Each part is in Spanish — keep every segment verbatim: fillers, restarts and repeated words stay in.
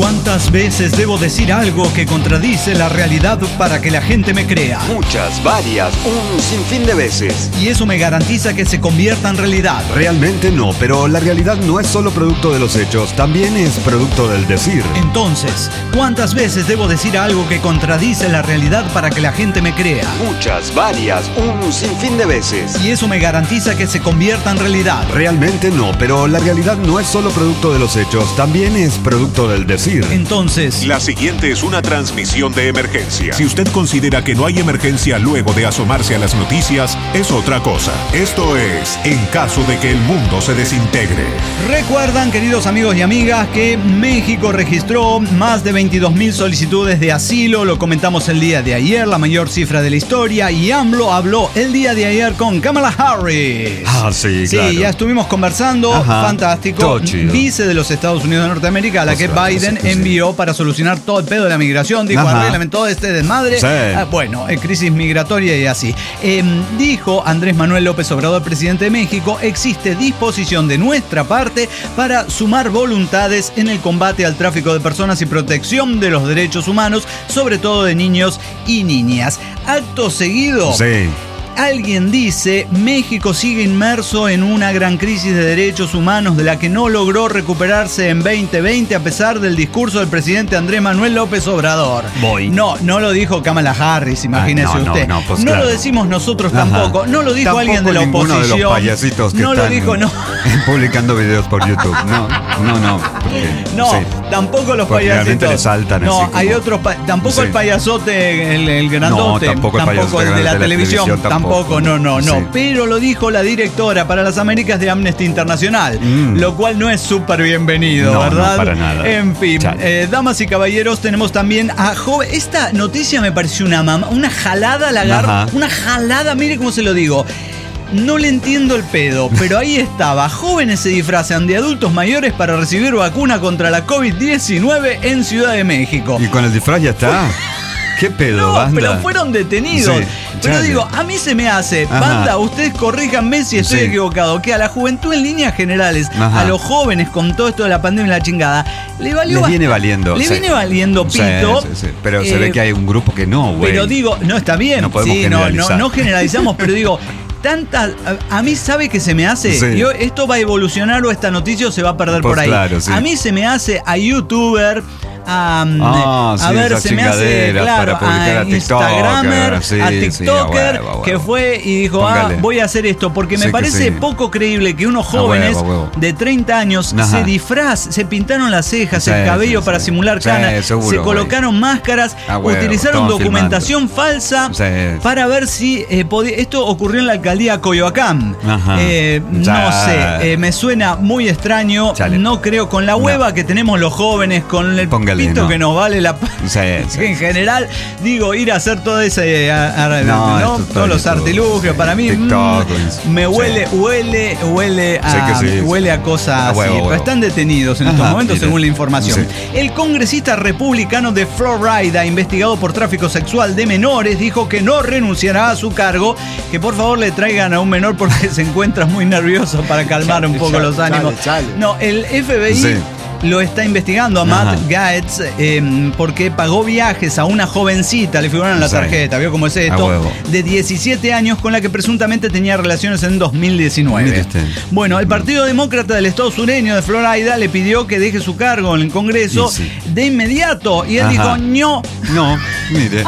¿Cuántas veces debo decir algo que contradice la realidad para que la gente me crea? Muchas, varias, un sinfín de veces. Y eso me garantiza que se convierta en realidad. Realmente no, pero la realidad no es solo producto de los hechos, también es producto del decir. Entonces, ¿cuántas veces debo decir algo que contradice la realidad para que la gente me crea? Muchas, varias, un sinfín de veces. Y eso me garantiza que se convierta en realidad. Realmente no, pero la realidad no es solo producto de los hechos, también es producto del decir. Entonces, la siguiente es una transmisión de emergencia. Si usted considera que no hay emergencia luego de asomarse a las noticias, es otra cosa. Esto es en caso de que el mundo se desintegre. Recuerdan, queridos amigos y amigas, que México registró más de veintidós mil solicitudes de asilo. Lo comentamos el día de ayer, la mayor cifra de la historia. Y AMLO habló el día de ayer con Kamala Harris. Ah, sí, Sí, claro. ya estuvimos conversando. Ajá, fantástico. todo chido. Vice de los Estados Unidos de Norteamérica, a la que Pues, Biden sí, sí. envió para solucionar todo el pedo de la migración. Dijo, Ajá. arreglen todo este desmadre. Sí. Ah, bueno, eh, crisis migratoria y así. Eh, dijo Andrés Manuel López Obrador, presidente de México, existe disposición de nuestra parte para sumar voluntades en el combate al tráfico de personas y protección de los derechos humanos, sobre todo de niños y niñas. Acto seguido. Sí. Alguien dice, México sigue inmerso en una gran crisis de derechos humanos de la que no logró recuperarse en veinte veinte a pesar del discurso del presidente Andrés Manuel López Obrador. Voy. No, no lo dijo Kamala Harris, imagínese Ah, no, no, usted. no, pues no claro. lo decimos nosotros Ajá. tampoco. No lo dijo Tampoco alguien de la ninguno oposición. de los payasitos que no lo están dijo, no. publicando videos por YouTube. No, no, no. Porque, No, sí. tampoco los Porque realmente payasitos. le saltan no, así como- hay otros. pa- tampoco Sí. el payasote, el, el grandote. No, tampoco el payasote el de la de la televisión. televisión, Tampoco, tampoco. no, no, no. Sí. Pero lo dijo la directora para las Américas de Amnesty Internacional. Mm. Lo cual no es súper bienvenido, No, no, ¿verdad? para nada. En fin, Chale. eh, damas y caballeros, tenemos también a joven. Esta noticia me pareció una mamá, una jalada lagarta. Ajá. Una jalada, mire cómo se lo digo. No le entiendo el pedo, pero ahí estaba. Jóvenes se disfrazan de adultos mayores para recibir vacuna contra la COVID diecinueve en Ciudad de México. Y con el disfraz ya está. ¿Qué pedo, No, banda? pero fueron detenidos. Sí, pero chale. digo, a mí se me hace, Ajá. banda, ustedes corríjanme si estoy Sí. equivocado, que a la juventud en líneas generales, Ajá. a los jóvenes con todo esto de la pandemia y la chingada, le valió Les bast- viene valiendo. Le sí. viene valiendo Sí, pito. sí, sí. Pero se Eh, ve que hay un grupo que no, güey. Pero digo, no está bien. No podemos sí, no, no, generalizar. no generalizamos, pero digo, tantas. A, a mí, ¿sabe qué se me hace? Sí. Yo, esto va a evolucionar o esta noticia se va a perder Pues por ahí. claro, sí. A mí se me hace a youtuber. A, Ah, a sí, ver, esas se me hace, chingaderas claro, para publicar a a TikToker, Instagramer, sí, a sí, TikToker, a huevo, a huevo. que fue y dijo, Póngale. ah, voy a hacer esto, porque me Sí que parece sí. poco creíble que unos A huevo, jóvenes a huevo. de treinta años Ajá. se disfraz, se pintaron las cejas, Sí, el cabello sí, para sí. simular Sí, canas, seguro, se güey. colocaron máscaras, A huevo, utilizaron estaban documentación falsa Sí. para ver si eh, podía. Esto ocurrió en la alcaldía Coyoacán. Ajá. Eh, no Ya. sé, eh, me suena muy extraño. Chale. No creo, con la hueva No. que tenemos los jóvenes, con el Póngale, pito no. que nos vale la. Sí, sí. En general, digo, ir a hacer todo ese. a- a- No, ¿no? esto está Todos los YouTube, artilugios. sí. Para mí, TikTok, mm, me sí. huele, huele, huele a, Sí que sí. huele a cosas A así. huevo, Pero huevo. están detenidos en estos Ajá, momentos, mire. según la información. Sí. El congresista republicano de Florida, investigado por tráfico sexual de menores, dijo que no renunciará a su cargo, que por favor le traigan a un menor porque se encuentra muy nervioso para calmar un poco chale, los ánimos. chale, chale. No, el F B I Sí. lo está investigando a Ajá. Matt Gaetz eh, porque pagó viajes a una jovencita, le figuraron en la Sí. tarjeta, ¿vio cómo es A esto? huevo. De diecisiete años con la que presuntamente tenía relaciones en dos mil diecinueve. Mire usted. Bueno, el Partido Demócrata del Estado sureño de Florida le pidió que deje su cargo en el Congreso Y sí. de inmediato y él Ajá. dijo, no, No, mire.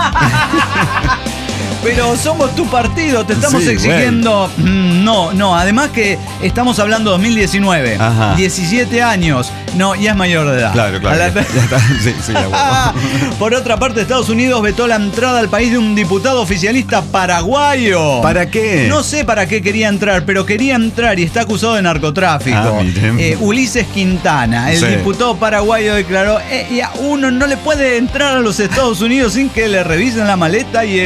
pero somos tu partido, te estamos Sí, exigiendo. Mm, No, no, además que estamos hablando dos mil diecinueve, Ajá. diecisiete años, no, ya es mayor de edad. Claro, claro. A la- Ya, ya está. Sí, sí, ya, huevo. Por otra parte, Estados Unidos vetó la entrada al país de un diputado oficialista paraguayo. ¿Para qué? No sé para qué quería entrar, pero quería entrar y está acusado de narcotráfico. Ah, miren. Eh, Ulises Quintana, el Sí. diputado paraguayo, declaró, eh, y a uno no le puede entrar a los Estados Unidos sin que le revisen la maleta y el historial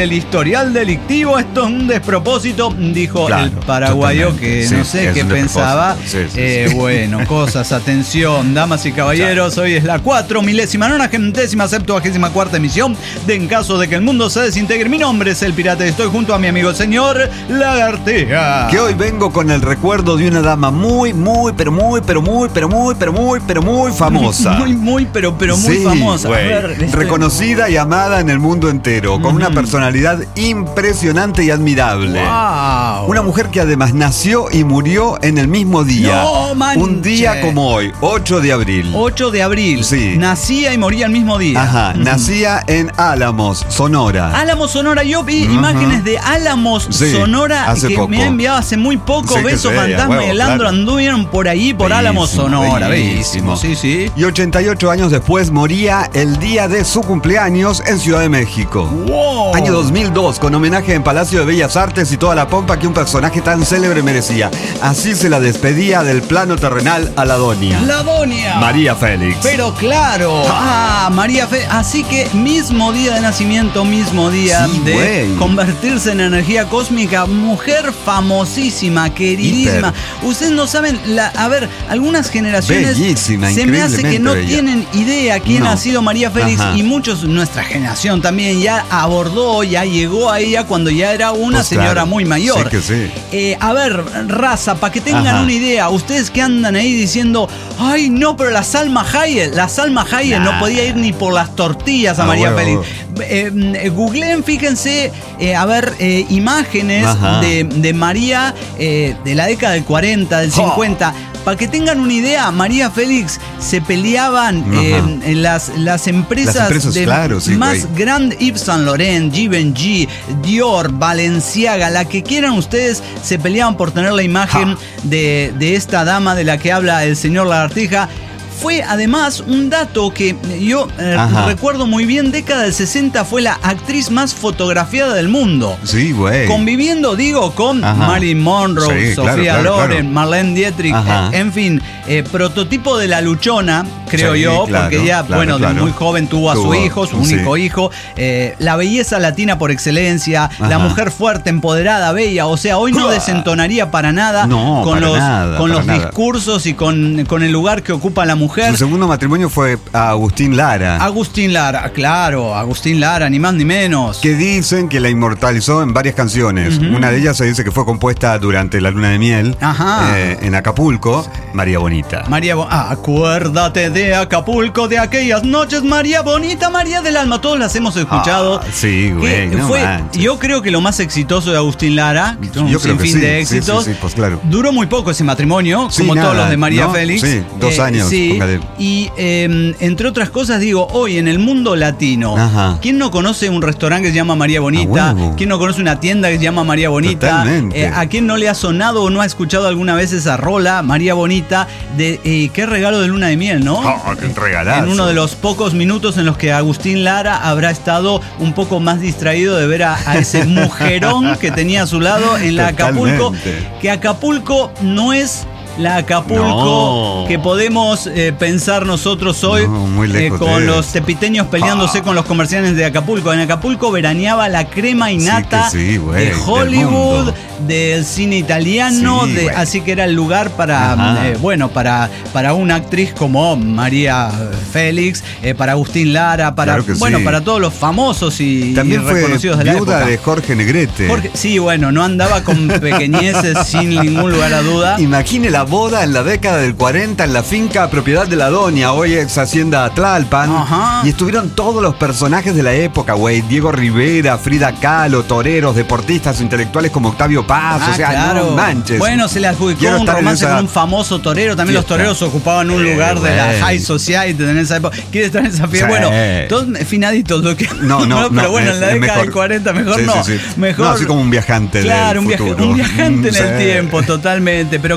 historial delictivo, esto es un despropósito, dijo Claro, el paraguayo totalmente. que Sí, no sé es qué un pensaba. despropósito. Sí, sí, Eh, sí. Bueno, cosas, atención, damas y caballeros, hoy es la cuatro milésima, nonagentésima, septuagésima cuarta emisión de En caso de que el mundo se desintegre. Mi nombre es El Pirata y estoy junto a mi amigo el señor Lagartija. Que hoy vengo con el recuerdo de una dama muy, muy, pero muy, pero muy, pero muy, pero muy, pero muy famosa. Muy, muy, pero, pero muy Sí, famosa. A güey. ver, este- Reconocida y amada en el mundo entero, con una personalidad impresionante y admirable. Wow. Una mujer que además nació y murió en el mismo día. No manches. Un día como hoy, ocho de abril. ocho de abril. Sí. Nacía y moría el mismo día. Ajá, Ujú. nacía en Álamos, Sonora. Álamos, Sonora. Yo vi Ujú. imágenes de Álamos, Sí, Sonora, hace que poco. me ha enviado hace muy poco. Sí, que Beso sí, a Fantasma huevo, y el Andro claro. anduvieron por ahí, por Álamos, Bellísimo, Sonora. bellísimo. Bellísimo. Sí, sí. Y ochenta y ocho años después moría el día de su cumpleaños en Ciudad de México. Wow. Año dos mil dos, con homenaje en Palacio de Bellas Artes y toda la pompa que un personaje tan célebre merecía. Así se la despedía del plano terrenal a la doña. La Doña. María Félix. Pero claro, ah, María Fe, así que mismo día de nacimiento, mismo día Sí, de güey. convertirse en energía cósmica, mujer famosísima, queridísima. Ustedes no saben, la, a ver, algunas generaciones Bellísima, se me hace que no increíblemente bella. tienen idea quién No. ha sido María Félix Ajá. y muchos, nuestra generación también ya abordó, ya llegó a ella cuando ya era una Pues señora claro, muy mayor. sí que sí. Eh, a ver, raza, para que tengan Ajá. una idea, ustedes que andan ahí diciendo, ay no, pero la Salma Hayek, la Salma Hayek Nah. no podía ir ni por las tortillas a Ah, María huevo. Félix. Eh, eh, googleen, fíjense, eh, a ver, eh, imágenes Ajá. de, de María eh, de la década del cuarenta, del ¡Jo! cincuenta. Para que tengan una idea, María Félix se peleaban eh, Ajá. en las, las empresas, Las empresas, de claro, sí, más güey. grandes, Yves Saint Laurent, Givenchy, Dior, Balenciaga, la que quieran ustedes, se peleaban por tener la imagen de, de esta dama de la que habla el señor Lagartija. Fue además un dato que yo eh, Ajá. recuerdo muy bien, década del sesenta fue la actriz más fotografiada del mundo. Sí, güey. Conviviendo, digo, con Ajá. Marilyn Monroe, Sí, claro, Sofía claro, Loren, claro. Marlene Dietrich, Ajá. eh, en fin, eh, prototipo de la luchona, creo Sí, yo, claro, porque ya, claro, bueno, de claro. muy joven tuvo a su Tuvo, hijo, su sí. único hijo, eh, la belleza latina por excelencia, la Ajá. mujer fuerte, empoderada, bella, o sea, hoy no Uah. desentonaría para nada No, con para los, nada, con para los nada. discursos y con, con el lugar que ocupa la mujer. Su segundo matrimonio fue a Agustín Lara. Agustín Lara, claro, Agustín Lara, ni más ni menos. Que dicen que la inmortalizó en varias canciones. Ujú. Una de ellas se dice que fue compuesta durante la luna de miel Ajá. eh, en Acapulco, María Bonita. María Bo- ah, acuérdate de Acapulco, de aquellas noches, María Bonita, María del Alma. Todos las hemos escuchado. Ah, sí, güey, Que no fue, manches. yo creo que lo más exitoso de Agustín Lara, que un Yo creo que sinfín sí, de sí, éxitos. sí, sí, pues claro. Duró muy poco ese matrimonio, Sí, como nada, todos los de María ¿no? Félix. Sí, dos años, Sí, póngale. y eh, entre otras cosas, digo, hoy en el mundo latino, Ajá. ¿quién no conoce un restaurante que se llama María Bonita? A huevo. ¿Quién no conoce una tienda que se llama María Bonita? Totalmente. Eh, ¿A quién no le ha sonado o no ha escuchado alguna vez esa rola, María Bonita? De eh, qué regalo de luna de miel, ¿no? Oh, qué regalazo. En uno de los pocos minutos en los que Agustín Lara habrá estado un poco más distraído de ver a, a ese mujerón que tenía a su lado en la Acapulco. Totalmente. Que Acapulco no es la Acapulco No. que podemos eh, pensar nosotros hoy, No, muy lejos eh, con de los eso. tepiteños peleándose Ah. con los comerciantes de Acapulco. En Acapulco veraneaba la crema innata Sí que sí, güey, de del Hollywood, mundo. del cine italiano, Sí, de- güey. así que era el lugar para, Ajá. eh, bueno, para, para una actriz como María Félix, eh, para Agustín Lara, para, Claro que bueno, sí. para todos los famosos y, También y fue reconocidos de la viuda época. de Jorge Negrete. Jorge- sí, bueno, no andaba con pequeñeces sin ningún lugar a duda. Imagine la boda en la década del cuarenta en la finca propiedad de la doña, hoy ex hacienda Tlalpan. Ajá. Y estuvieron todos los personajes de la época, güey. Diego Rivera, Frida Kahlo, toreros, deportistas, intelectuales como Octavio Paz. Ah, o sea, claro. no manches. Bueno, se le adjudicó Quiero un estar en romance esa con un famoso torero. También los fiesta. toreros ocupaban un Eh, lugar de la güey. high society en esa época. ¿Quiere estar en esa fiesta? Sí. Bueno, todos finaditos. Lo que, No, no, pero no, bueno, es- en la es década mejor. del cuarenta mejor Sí, no. sí, sí. Mejor. No, así como un viajante Claro, del un, viaje- futuro. un viajante en el Sí. tiempo, totalmente. Pero qué fabuloso.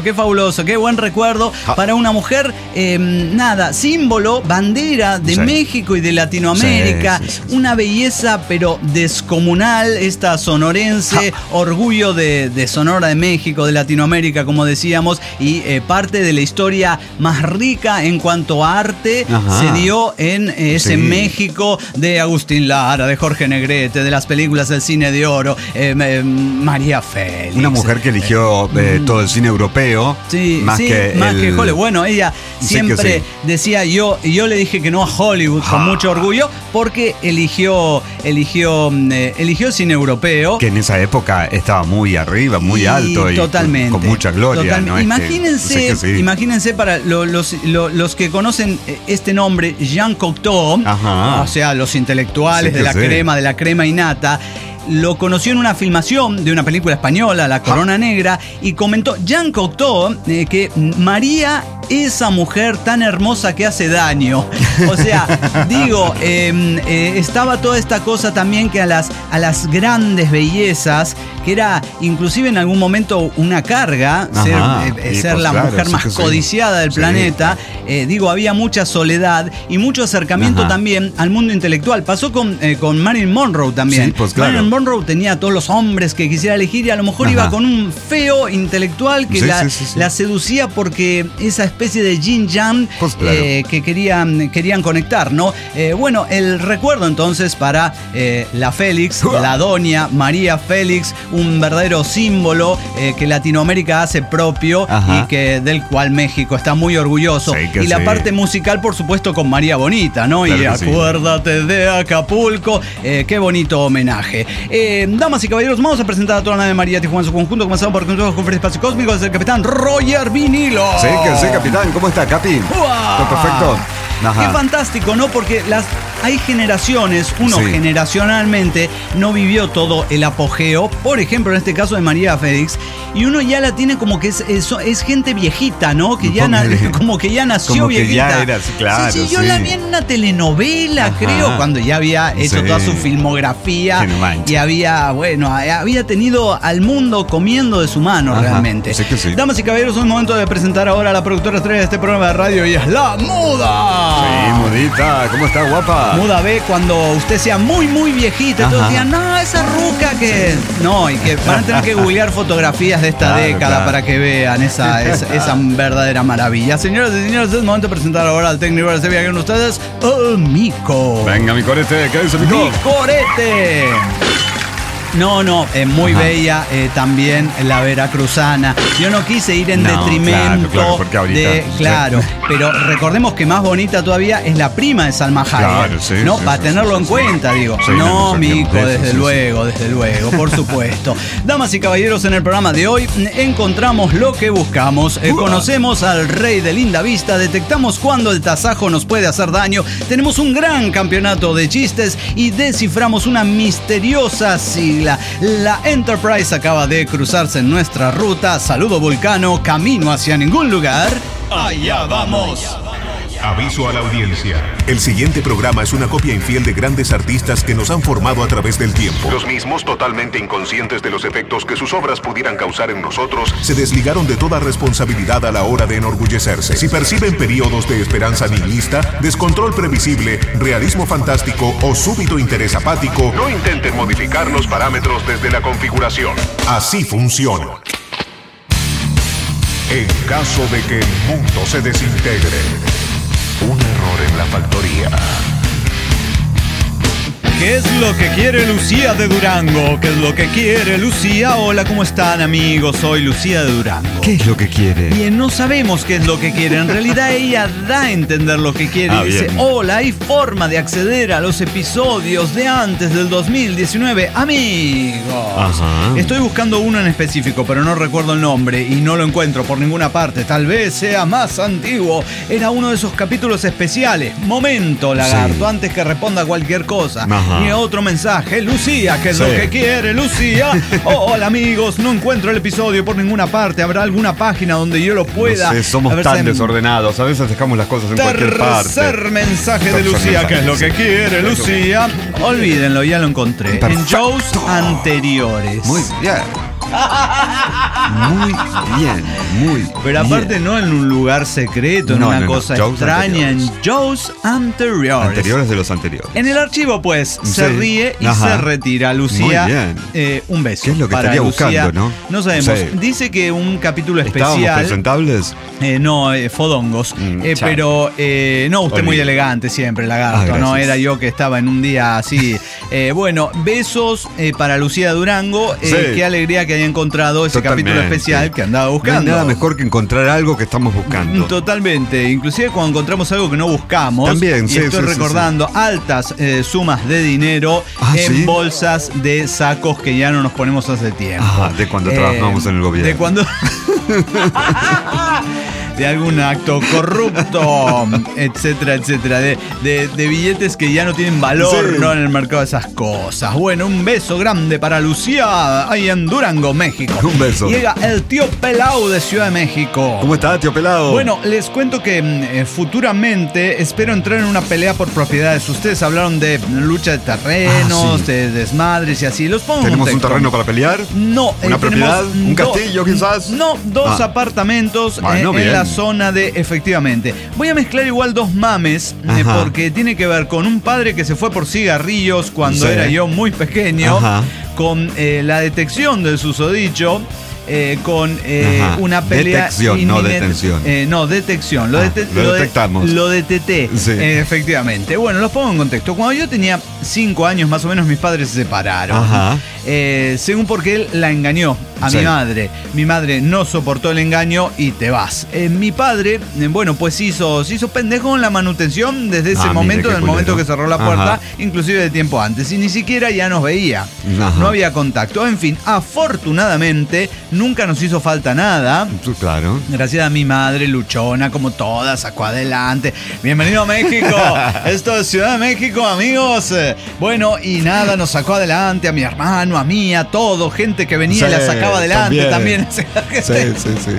maravilloso, qué buen recuerdo Ah. para una mujer, eh, nada, símbolo, bandera de Sí. México y de Latinoamérica, Sí, sí, sí. una belleza pero descomunal, esta sonorense, orgullo de, de Sonora, de México, de Latinoamérica, como decíamos, y eh, parte de la historia más rica en cuanto a arte Ajá. se dio en eh, ese Sí. México de Agustín Lara, de Jorge Negrete, de las películas del cine de oro, eh, eh, María Félix. Una mujer que eligió eh, todo el cine europeo. Sí, más sí, que más el- que Hollywood. Bueno, ella Sí siempre que sí. decía, yo, yo le dije que no a Hollywood con Ah. mucho orgullo porque eligió, eligió, eh, eligió cine europeo. Que en esa época estaba muy arriba, muy Y alto y totalmente, con, con mucha gloria. totalmente. ¿no? Es que- Imagínense, sé que sí. imagínense para lo- los, lo- los que conocen eh, este nombre, Jean Cocteau, Ajá. o sea, los intelectuales Sí de que la sí. crema, de la crema innata. Lo conoció en una filmación de una película española, La Corona Negra, y comentó Jean Cocteau eh, que María, esa mujer tan hermosa que hace daño. O sea, digo, eh, eh, estaba toda esta cosa también que a las, a las grandes bellezas, que era inclusive en algún momento una carga, Ajá. ser, eh, Y ser pues la claro, mujer sí más que sí. codiciada del Sí. planeta. Eh, digo, había mucha soledad y mucho acercamiento Ajá. también al mundo intelectual. Pasó con, eh, con Marilyn Monroe también. Sí, pues claro. Marilyn Monroe tenía a todos los hombres que quisiera elegir y a lo mejor Ajá. iba con un feo intelectual que Sí, la, sí, sí, sí. la seducía porque esa especie de yin yang Pues claro. eh, que querían, querían conectar, ¿no? Eh, bueno, el recuerdo entonces para eh, la Félix, la doña María Félix, un verdadero símbolo eh, que Latinoamérica hace propio Ajá. y que del cual México está muy orgulloso. Sí, que y la sí. parte musical, por supuesto, con María Bonita, ¿no? Claro y que sí. acuérdate de Acapulco. Eh, qué bonito homenaje. Eh, damas y caballeros, vamos a presentar a toda la nave María Tijuana en su conjunto, comenzando por Consejos con Espacio Cósmico, desde el capitán Roger Vinilo. Sí, que sí, capitán. ¿Cómo está, Capi? ¡Uah! ¿Todo perfecto? Ajá. Qué fantástico, ¿no? Porque las hay generaciones, uno Sí. generacionalmente no vivió todo el apogeo, por ejemplo, en este caso de María Félix, y uno ya la tiene como que es, es, es gente viejita, ¿no? Que ya na- Póngale. como que ya nació Como que viejita. ya era así, claro, Sí, sí, yo sí. la vi en una telenovela, Ajá. creo, cuando ya había hecho Sí. toda su filmografía Que no manches. y había, bueno, había tenido al mundo comiendo de su mano. Ajá. Realmente. Sí que sí. Damas y caballeros, es momento de presentar ahora a la productora estrella de este programa de radio y es la Muda. Sí, Mudita. ¿Cómo está, guapa? Muda ve cuando usted sea muy, muy viejita. Todos Ajá. digan, no, esa ruca que. No, y que van a tener que googlear fotografías de esta Claro, década claro. para que vean esa, esa, esa verdadera maravilla. Señoras y señores, es momento de presentar ahora al técnico de Sevilla con ustedes, el Mico. Venga, mi corete. ¿Qué dice, Mico? ¡Micorete! No, no, es muy Ajá. bella eh, también la veracruzana. Yo no quise ir en No, detrimento claro, claro, porque ahorita- de. Claro, sí. pero recordemos que más bonita todavía es la prima de Salma Hayek. Claro, sí, ¿no? sí, Para sí, tenerlo sí, en sí. cuenta, digo. Sí, no, no nos Mico, olvidemos de eso, desde sí, sí. luego, desde luego, por supuesto. Damas y caballeros, en el programa de hoy encontramos lo que buscamos. Eh, Uah. conocemos al rey de linda vista, detectamos cuándo el tasajo nos puede hacer daño, tenemos un gran campeonato de chistes y desciframos una misteriosa sigla. La Enterprise acaba de cruzarse en nuestra ruta. Saludo Vulcano, camino hacia ningún lugar. Allá vamos. Aviso a la audiencia. El siguiente programa es una copia infiel de grandes artistas que nos han formado a través del tiempo. Los mismos, totalmente inconscientes de los efectos que sus obras pudieran causar en nosotros, se desligaron de toda responsabilidad a la hora de enorgullecerse. Si perciben periodos de esperanza nihilista, descontrol previsible, realismo fantástico o súbito interés apático, no intenten modificar los parámetros desde la configuración. Así funciona. En caso de que el mundo se desintegre, un error en la factoría. ¿Qué es lo que quiere Lucía de Durango? ¿Qué es lo que quiere Lucía? Hola, ¿cómo están, amigos? Soy Lucía de Durango. ¿Qué es lo que quiere? Bien, no sabemos qué es lo que quiere. En realidad ella da a entender lo que quiere. Ah, y dice, bien. hola, hay forma de acceder a los episodios de antes del dos mil diecinueve. Amigos. Ajá. Estoy buscando uno en específico, pero no recuerdo el nombre y no lo encuentro por ninguna parte. Tal vez sea más antiguo. Era uno de esos capítulos especiales. Momento, lagarto, Sí. antes que responda cualquier cosa. Ajá. Y otro mensaje. Lucía, ¿qué es Sí. lo que quiere Lucía? Oh, hola, amigos, no encuentro el episodio por ninguna parte. ¿Habrá alguna página donde yo lo pueda? No sé, somos A ver, tan se- desordenados. A veces dejamos las cosas en cualquier parte. Tercer mensaje de Tercer Lucía, ¿qué es lo mensaje, que sí. quiere Lucía? Olvídenlo, ya lo encontré. En Perfecto. shows anteriores. Muy bien. Muy bien, muy Pero aparte bien. no en un lugar secreto, en No, una no, no, cosa shows extraña, anteriores. en shows anteriores. Anteriores de los anteriores. En el archivo, pues, Sí. se ríe y Ajá. se retira. Lucía, Muy bien. eh, un beso. ¿Qué es lo que para estaría Lucía. buscando, no? No sabemos. Sí. Dice que un capítulo ¿Estábamos especial. presentables? Eh, no, eh, fodongos. Mm, Eh, chao. pero, eh, no, usted muy Olvide. elegante siempre, Ah, lagarto. gracias. No, era yo que estaba en un día así. Eh, bueno, besos eh, para Lucía Durango. Eh, Sí. Qué alegría que haya encontrado ese Totalmente. capítulo especial que andaba No hay buscando. nada mejor que encontrar algo que estamos buscando. Totalmente, inclusive cuando encontramos algo que no buscamos. También, y sí, estoy sí, sí, recordando altas eh, sumas de dinero Ah, en ¿sí? bolsas de sacos que ya no nos ponemos hace tiempo. Ah, de cuando Eh, trabajábamos en el gobierno. De cuando. De algún acto corrupto, etcétera, etcétera. De, de- de billetes que ya no tienen valor, Sí. ¿no? En el mercado de esas cosas. Bueno, un beso grande para Lucía, ahí en Durango, México. Un beso. Llega el tío Pelau de Ciudad de México. ¿Cómo está, tío Pelado? Bueno, les cuento que mm, eh, futuramente espero entrar en una pelea por propiedades. Ustedes hablaron de lucha de terrenos, Ah, sí. de desmadres y así. Los pongo en ¿tenemos un contexto. terreno para pelear? No, ¿Una eh, propiedad? tenemos ¿Un do- castillo, quizás? No, dos Ah. apartamentos eh, Bueno, en bien. la zona de, efectivamente. Voy a mezclar igual dos mames, eh, Ajá. porque tiene que ver con un padre que se fue por cigarrillos cuando Sí. era yo muy pequeño, Ajá. con eh, la detección del susodicho. eh, con eh, Ajá. una pelea Detección, no inminente. detención. Eh, no, detección. Lo, Ah, dete- lo de- detectamos. lo deteté, Sí. eh, efectivamente. Bueno, los pongo en contexto. Cuando yo tenía cinco años más o menos, mis padres se separaron. Ajá. Eh, según porque él la engañó a Sí. mi madre. Mi madre no soportó el engaño y te vas. Eh, mi padre, eh, bueno, pues hizo, se hizo pendejo en la manutención desde ese Ah, mire, momento, qué del momento que culero. cerró la puerta, Ajá. inclusive de tiempo antes. Y ni siquiera ya nos veía. Ajá. No había contacto. En fin, afortunadamente, nunca nos hizo falta nada. Tú, Claro. Gracias a mi madre, luchona, como toda, sacó adelante. Bienvenido a México. Esto es Ciudad de México, amigos. Eh, Bueno, y nada, nos sacó adelante a mi hermano, a mí, a todo. Gente que venía y Sí, la sacaba adelante también. también. Sí, sí, sí.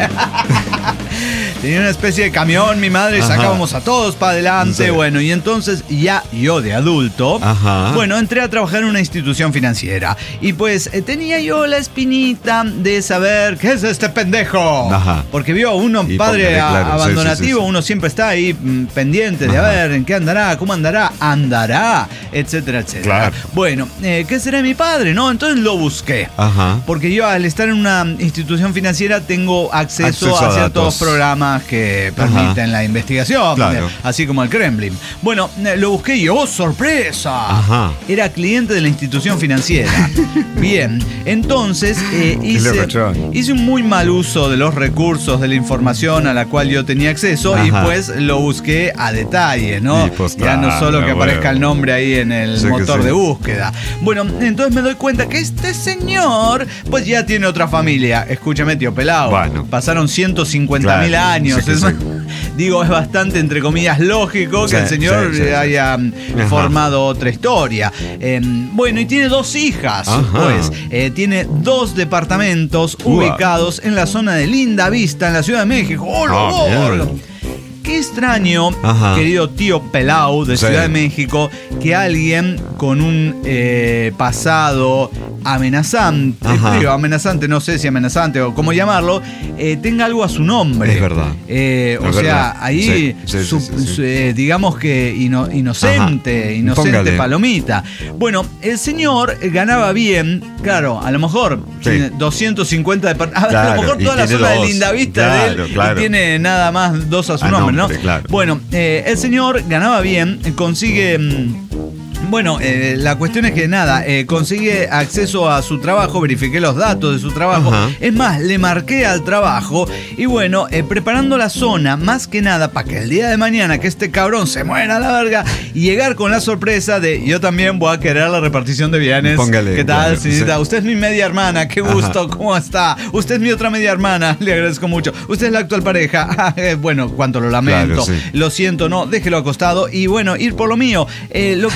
Tenía una especie de camión, mi madre, y Ajá. sacábamos a todos para adelante. Sí. Bueno, y entonces ya yo de adulto, Ajá. bueno, entré a trabajar en una institución financiera. Y pues eh, tenía yo la espinita de saber qué es este pendejo. Ajá. Porque vio uno, Y padre póngale, a- claro, sí, abandonativo, sí, sí, sí. uno siempre está ahí mm, pendiente de a Ajá. ver en qué andará, cómo andará, andará, etcétera, etcétera. Claro. Bueno, eh, ¿qué será mi padre? No, entonces lo busqué. Ajá. Porque yo al estar en una institución financiera tengo acceso, Acceso a, a ciertos datos. programas que Ajá. permiten la investigación, Claro. eh, así como el Kremlin. Bueno, eh, lo busqué y ¡oh, sorpresa! Ajá. Era cliente de la institución financiera. Bien, entonces eh, le hice, rechón. hice un muy mal uso de los recursos de la información a la cual yo tenía acceso y Ajá. pues lo busqué a detalle, ¿no? Y pues, ya no claro, solo que aparezca bueno. el nombre ahí en el Sí que motor sí. de búsqueda. Bueno, entonces me doy cuenta que este señor pues ya tiene otra familia. Escúchame, tío Pelao. Bueno. Pasaron ciento cincuenta mil Claro, años. sí que Es- sí. Digo, es bastante, entre comillas, lógico Sí, que el señor sí, sí, sí. haya mm, Ajá. formado otra historia. Eh, bueno, y tiene dos hijas, Ajá. pues. Eh, tiene dos departamentos Ua. ubicados en la zona de Linda Vista, en la Ciudad de México. ¡Hola, Ah, hola! bien. Qué extraño, Ajá. querido tío Pelau de Sí. Ciudad de México, que alguien con un eh, pasado amenazante, Ajá. digo, amenazante, no sé si amenazante o cómo llamarlo, eh, tenga algo a su nombre. Es verdad. Eh, o Es sea, verdad. ahí, Sí, sí, su- sí, sí, sí. su- eh, digamos que ino- inocente, Ajá. inocente Póngale. palomita. Bueno, el señor ganaba bien, claro, a lo mejor Sí. tiene doscientos cincuenta de par- a Claro, lo mejor y toda la tiene zona de dos. Lindavista de él Claro, claro. y tiene nada más dos a su A nombre, nombre, ¿no? claro. Bueno, eh, el señor ganaba bien, consigue... mm, Bueno, eh, la cuestión es que nada, eh, consigue acceso a su trabajo, verifiqué los datos de su trabajo. Ajá. Es más, le marqué al trabajo y bueno, eh, preparando la zona, más que nada, para que el día de mañana que este cabrón se muera a la verga y llegar con la sorpresa de yo también voy a querer la repartición de bienes. Póngale, ¿Qué tal, claro, señorita? sí. Usted es mi media hermana, qué gusto, Ajá. ¿cómo está? Usted es mi otra media hermana, le agradezco mucho. Usted es la actual pareja. Ah, eh, bueno, cuánto lo lamento. Claro, sí. Lo siento, no, déjelo acostado y bueno, ir por lo mío. Eh, lo que pasa es que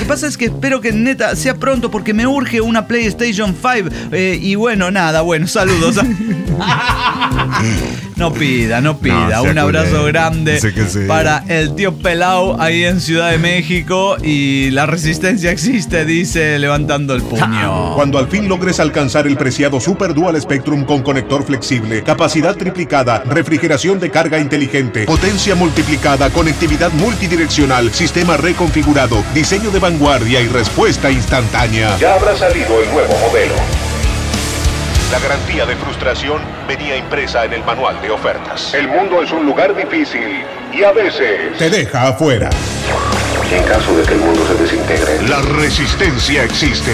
espero que neta sea pronto porque me urge una PlayStation cinco. Eh, y bueno, nada, bueno, saludos. No pida, no pida. No, un abrazo culé. grande sí sí. para el tío Pelao ahí en Ciudad de México. Y la resistencia existe, dice, levantando el puño. Cuando al fin logres alcanzar el preciado Super Dual Spectrum con conector flexible, capacidad triplicada, refrigeración de carga inteligente, potencia multiplicada, conectividad multidireccional, sistema reconfigurado, diseño de vanguardia y respuesta instantánea, ya habrá salido el nuevo modelo. La garantía de frustración venía impresa en el manual de ofertas. El mundo es un lugar difícil y a veces te deja afuera. En caso de que el mundo se desintegre, la resistencia existe.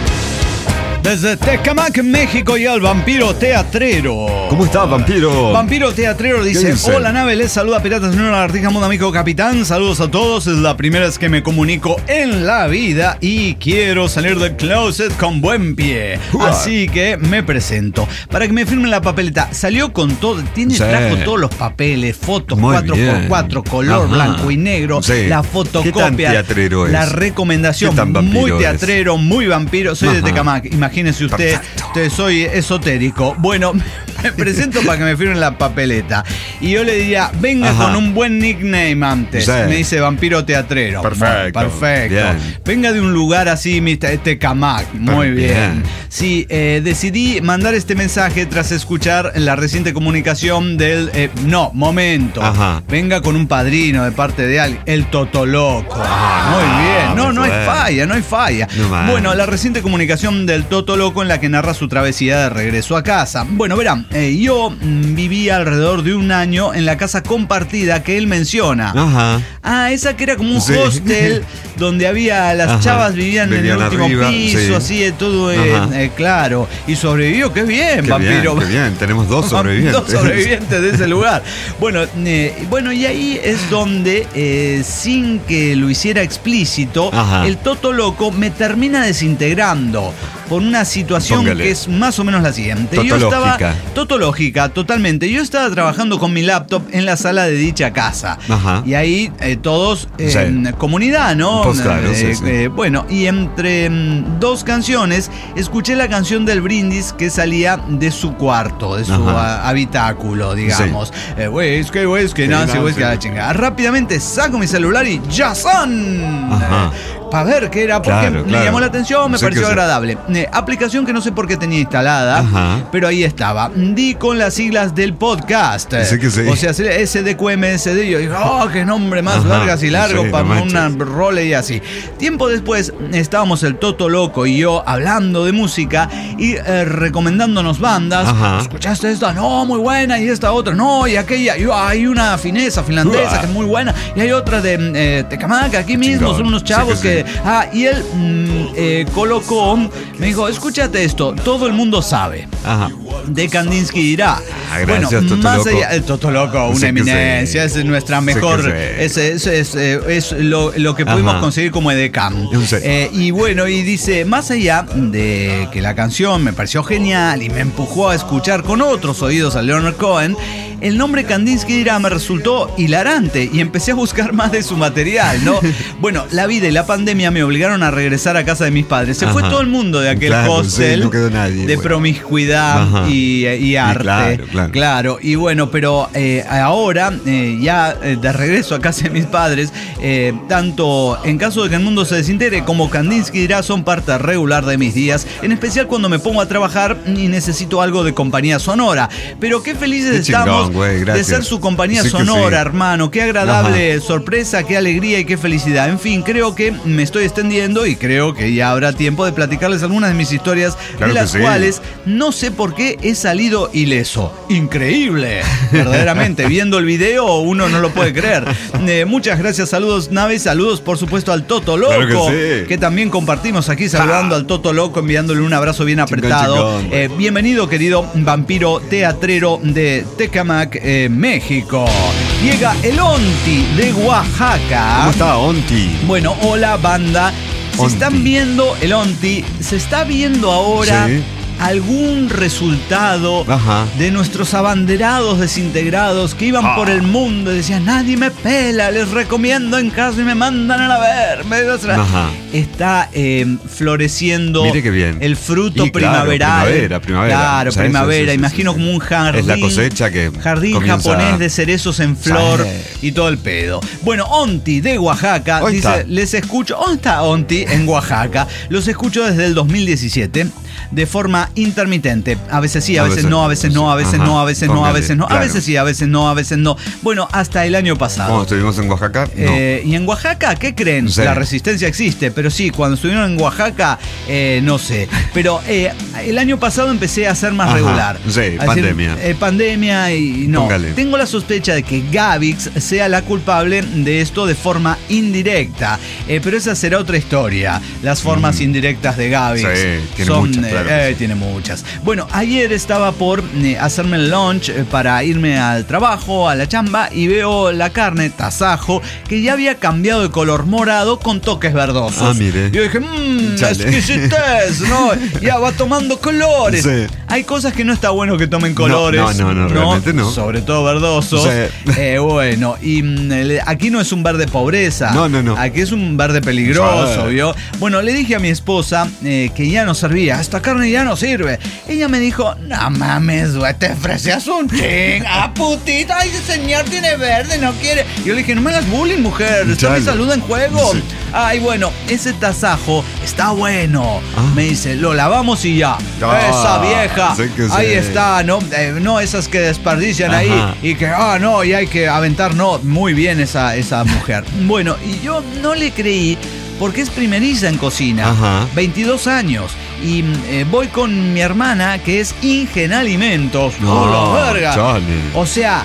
Desde Tecamac, México, y al Vampiro Teatrero. ¿Cómo estás, Vampiro? Vampiro Teatrero dice: hola, nave, les saluda Piratas Señor Lagartija, mundo amigo capitán. Saludos a todos, es la primera vez que me comunico en la vida y quiero salir del closet con buen pie. Uah. Así que me presento. Para que me firmen la papeleta, salió con todo, tiene, sí. trajo todos los papeles, fotos muy cuatro por cuatro, color Ajá. blanco y negro, sí. la fotocopia, ¿qué tan teatrero es? La recomendación, muy teatrero, es? muy vampiro. Soy Ajá. de Tecamac, imagínese usted, usted, soy esotérico. Bueno, me presento para que me firmen la papeleta. Y yo le diría, venga Ajá. con un buen nickname antes. Sí. Me dice Vampiro Teatrero. Perfecto. Bueno, perfecto. Bien. Venga de un lugar así, mister Tecamac. Muy bien. bien. Sí, eh, decidí mandar este mensaje tras escuchar la reciente comunicación del... Eh, no, momento. Ajá. Venga con un padrino de parte de alguien. El Totoloco. Ah, muy bien. No, no hay falla, no hay falla. No, bueno, la reciente comunicación del Totoloco en la que narra su travesía de regreso a casa. Bueno, verán, eh, yo mm, vivía alrededor de un año en la casa compartida que él menciona. Ajá. Ah, esa que era como un sí. hostel donde había las Ajá. chavas vivían, vivían en el último arriba, piso, sí. así, eh, todo eh, eh, claro. Y sobrevivió, qué bien, qué Vampiro. Bien, qué bien, tenemos dos sobrevivientes. Dos sobrevivientes de ese lugar. Bueno, eh, bueno, y ahí es donde, eh, sin que lo hiciera explícito, Ajá. el Totoloco me termina desintegrando por una situación Póngale. que es más o menos la siguiente. Totológica. Yo estaba, totológica, totalmente. Yo estaba trabajando con mi laptop en la sala de dicha casa. Ajá. Y ahí eh, todos en sí. comunidad, ¿no? Pues claro, eh, sí, sí. Eh, bueno, y entre mm, dos canciones escuché la canción del Brindis que salía de su cuarto, de su a, habitáculo, digamos. Sí. Eh, whisky, whisky, Nancy, whisky, a la chingada. Rápidamente saco mi celular y ¡ya son! Ajá. Eh, para ver qué era, porque claro, me claro. llamó la atención, me sí pareció agradable. Eh, aplicación que no sé por qué tenía instalada, Ajá. pero ahí estaba. Di con las siglas del podcast. Sí que sí. O sea, S D Q M S D. Yo dije, oh, qué nombre más Ajá. largas y largo sí, para no una role y así. Tiempo después estábamos el Totoloco y yo hablando de música y eh, recomendándonos bandas. Ajá. ¿Escuchaste esta? No, muy buena. Y esta otra, no, y aquella. Y, oh, hay una finesa finlandesa uh. que es muy buena. Y hay otra de eh, Tecamac, aquí mismo. Chingón. Son unos chavos sí que, que sí. Ah, y él mm, eh, colocó, me dijo, escúchate esto, todo el mundo sabe. Ajá. De Kandinsky dirá. Ah, gracias, bueno, Totoloco. Más allá, el Totoloco, una sí eminencia, sí. es nuestra mejor, sí es, es, es, es, es lo, lo que pudimos Ajá. conseguir como edecán. Eh, y bueno, y dice, más allá de que la canción me pareció genial y me empujó a escuchar con otros oídos a Leonard Cohen, el nombre Kandinsky dirá me resultó hilarante y empecé a buscar más de su material, ¿no? Bueno, la vida y la pandemia me obligaron a regresar a casa de mis padres. Se Ajá. fue todo el mundo de aquel claro, hostel sí, no quedó nadie, de bueno. promiscuidad y, y arte. Y claro, claro. claro, y bueno, pero eh, ahora, eh, ya eh, de regreso a casa de mis padres, eh, tanto en caso de que el mundo se desintegre como Kandinsky dirá son parte regular de mis días, en especial cuando me pongo a trabajar y necesito algo de compañía sonora. Pero qué felices qué estamos chingón, güey, de ser su compañía sí sonora, sí. hermano. Qué agradable Ajá. sorpresa, qué alegría y qué felicidad. En fin, creo que me estoy extendiendo y creo que ya habrá tiempo de platicarles algunas de mis historias, claro de las sí. cuales no sé por qué he salido ileso. Increíble, verdaderamente. Viendo el video uno no lo puede creer. Eh, muchas gracias, saludos naves, saludos por supuesto al Totoloco, claro que, sí. que también compartimos aquí saludando ah. al Totoloco, enviándole un abrazo bien apretado. Chingón, chingón, eh, bienvenido querido Vampiro Teatrero de Tecamac, eh, México. Llega el Onti de Oaxaca. ¿Cómo está Onti? Bueno, hola banda. Se Onti. Están viendo el Onti, se está viendo ahora. Sí. algún resultado Ajá. de nuestros abanderados desintegrados que iban Ah. por el mundo y decían, nadie me pela, les recomiendo en casa y me mandan a la ver. Ajá. Está eh, floreciendo Mire qué bien. el fruto Y claro, primaveral. primavera, primavera. Claro, O sea, primavera. eso, sí, sí, Imagino sí, como sí. un jardín. Es la cosecha que Jardín comienza- japonés de cerezos en flor Sí. y todo el pedo. Bueno, Onti de Oaxaca ¿Dónde dice, está? les escucho. ¿Dónde está Onti? En Oaxaca. Los escucho desde el dos mil diecisiete de forma intermitente. A veces sí, a veces no, a veces no, a veces Ajá, no, a veces no, a póngale, veces no. A claro. veces sí, a veces no, a veces no. Bueno, hasta el año pasado. ¿Cómo estuvimos en Oaxaca? No. Eh, y en Oaxaca, ¿qué creen? Sí. La resistencia existe, pero sí, cuando estuvieron en Oaxaca, eh, no sé. Pero eh, el año pasado empecé a ser más Ajá, regular. sí, A decir, pandemia. eh, pandemia y no. Póngale. Tengo la sospecha de que Gavix sea la culpable de esto de forma indirecta. Eh, pero esa será otra historia. Las formas Mm. indirectas de Gavix. Sí, tiene son, muchas, claro que eh, sí. tiene muchas. Bueno, ayer estaba por eh, hacerme el lunch eh, para irme al trabajo, a la chamba, y veo la carne, tasajo, que ya había cambiado de color morado con toques verdosos. Ah, mire. Yo dije, mmm, Chale. exquisitez, ¿no? Ya va tomando colores. Sí. Hay cosas que no está bueno que tomen colores. no, no, no, realmente no. Sobre todo verdosos. Sí. Eh, bueno, y mm, el- aquí no es un verde pobreza. No, no, no. Aquí es un verde peligroso, Sí. ¿vio? Bueno, le dije a mi esposa eh, que ya no servía. Esta carne ya no sirve. Ella me dijo, no mames, güey, te ofrecías un ching. Ah, putita, ay, ese señor tiene verde, no quiere. Yo le dije, no me hagas bullying, mujer. Está mi Chale. salud en juego. Sí. Ay, bueno, ese tasajo está bueno. Ah. Me dice, lo lavamos y ya. Ah, Esa vieja. sí que sí. Ahí está, ¿no? Eh, no esas que desperdician Ajá. ahí y que, ah, no, y hay que aventar. No, muy bien esa, esa mujer. Bueno, y yo no le creí porque es primeriza en cocina. Ajá. veintidós años. Y eh, voy con mi hermana que es Ingen Alimentos. No, ¡Oh, la verga! chale. O sea,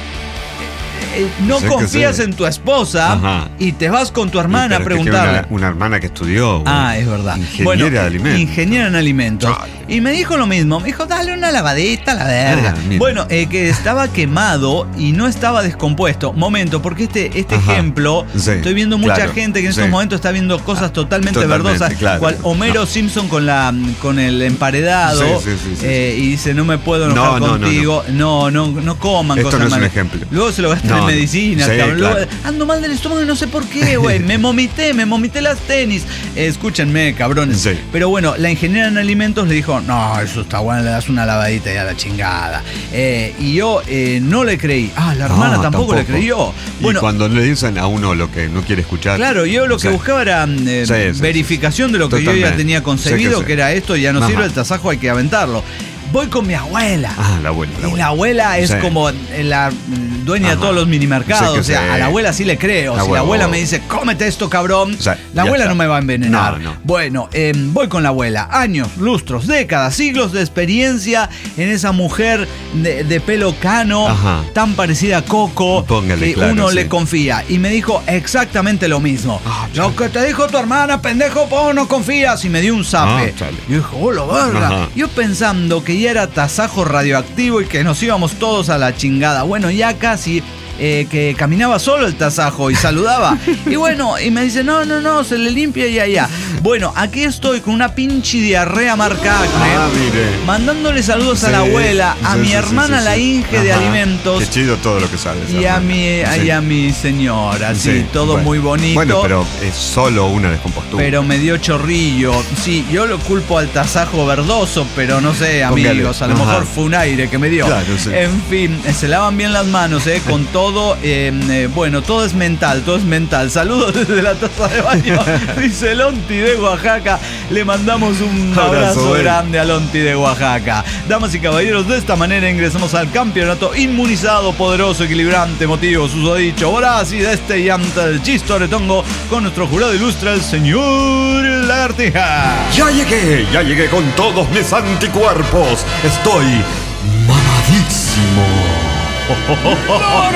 eh, eh, no Sí que confías sí. en tu esposa Ajá. y te vas con tu hermana a Pero es que tiene preguntarle. Una, una hermana que estudió. Ah, güey. es verdad. Ingeniera Bueno, de alimentos. Ingeniera en alimentos. Chale. Y me dijo lo mismo. Me dijo, dale una lavadita a la verga. Ah, mira. bueno, eh, que estaba quemado y no estaba descompuesto. Momento, porque este, este Ajá. ejemplo, Sí, estoy viendo mucha claro, gente que en sí. estos momentos está viendo cosas totalmente, Totalmente, verdosas. claro. Cual Homero No. Simpson con, la, con el emparedado. Sí, sí, sí, sí, eh, y dice, no me puedo enojar No, no, no, contigo. No, no, no, coman Esto cosas no es un malas. ejemplo. Luego se lo gastan No, en no. medicinas. Sí, cabrón. Luego, claro. ando mal del estómago y no sé por qué, güey. Me momité, me momité las tenis. Eh, escúchenme, cabrones. Sí. Pero bueno, la ingeniera en alimentos le dijo, no, eso está bueno, le das una lavadita y a la chingada. Eh, y yo eh, no le creí. Ah, la hermana No, tampoco, le creyó. Y Bueno, cuando le dicen a uno lo que no quiere escuchar. claro, yo lo que Sí. buscaba era eh, Sí, sí, verificación de lo que yo ya Totalmente. tenía concebido, Sí que sí. que era esto, ya no Ajá. sirve el tasajo, hay que aventarlo. Voy con mi abuela. Ah, la abuela. La Y la abuela. abuela es Sí. como la mm, dueña de Ajá. todos los minimercados. Sí que o sea, sí. a la abuela sí le creo. La si la abuela- abuela me dice, cómete esto, cabrón, Sí, la ya abuela está. no me va a envenenar. No, no. Bueno, eh, voy con la abuela. Años, lustros, décadas, siglos de experiencia en esa mujer de, de pelo cano, Ajá. tan parecida a Coco, Póngale, que claro, uno sí. le confía. Y me dijo exactamente lo mismo. Ah, lo que te dijo tu hermana, pendejo, po, no confías. Y me dio un zape. Ah, chale. y yo dije, oh, la verga. Ajá. Yo pensando que ya era tasajo radioactivo y que nos íbamos todos a la chingada. Bueno, ya casi eh, que caminaba solo el tasajo y saludaba. Y bueno, y me dice, no, no, no, se le limpia y allá. Bueno, aquí estoy con una pinche diarrea marca acné. Ah, mire. Mandándole saludos a Sí, la abuela, a sí, mi sí, hermana, sí, la sí. Inge de Ajá. alimentos. Qué chido todo lo que sale. Y a mi, y a mi señora, sí, todo bueno. muy bonito. Bueno, pero es solo una descompostura. Pero me dio chorrillo. Sí, yo lo culpo al tasajo verdoso, pero no sé, Póngale. amigos. A lo Ajá. mejor fue un aire que me dio. Claro, sí. En fin, eh, se lavan bien las manos, ¿eh? Con todo. eh, eh, bueno, todo es mental, todo es mental. Saludos desde la taza de baño. Dice Lonti de Oaxaca. Le mandamos un Abrazo, abrazo güey. grande a Lonti de Oaxaca. Damas y caballeros, de esta manera ingresamos al campeonato inmunizado, poderoso, equilibrante, emotivo, susodicho, voraz y de este llanta del chistoretongo con nuestro jurado ilustre, el señor Lagartija. Ya llegué, ya llegué con todos mis anticuerpos. Estoy mamadísimo. ¡Por Lagartija!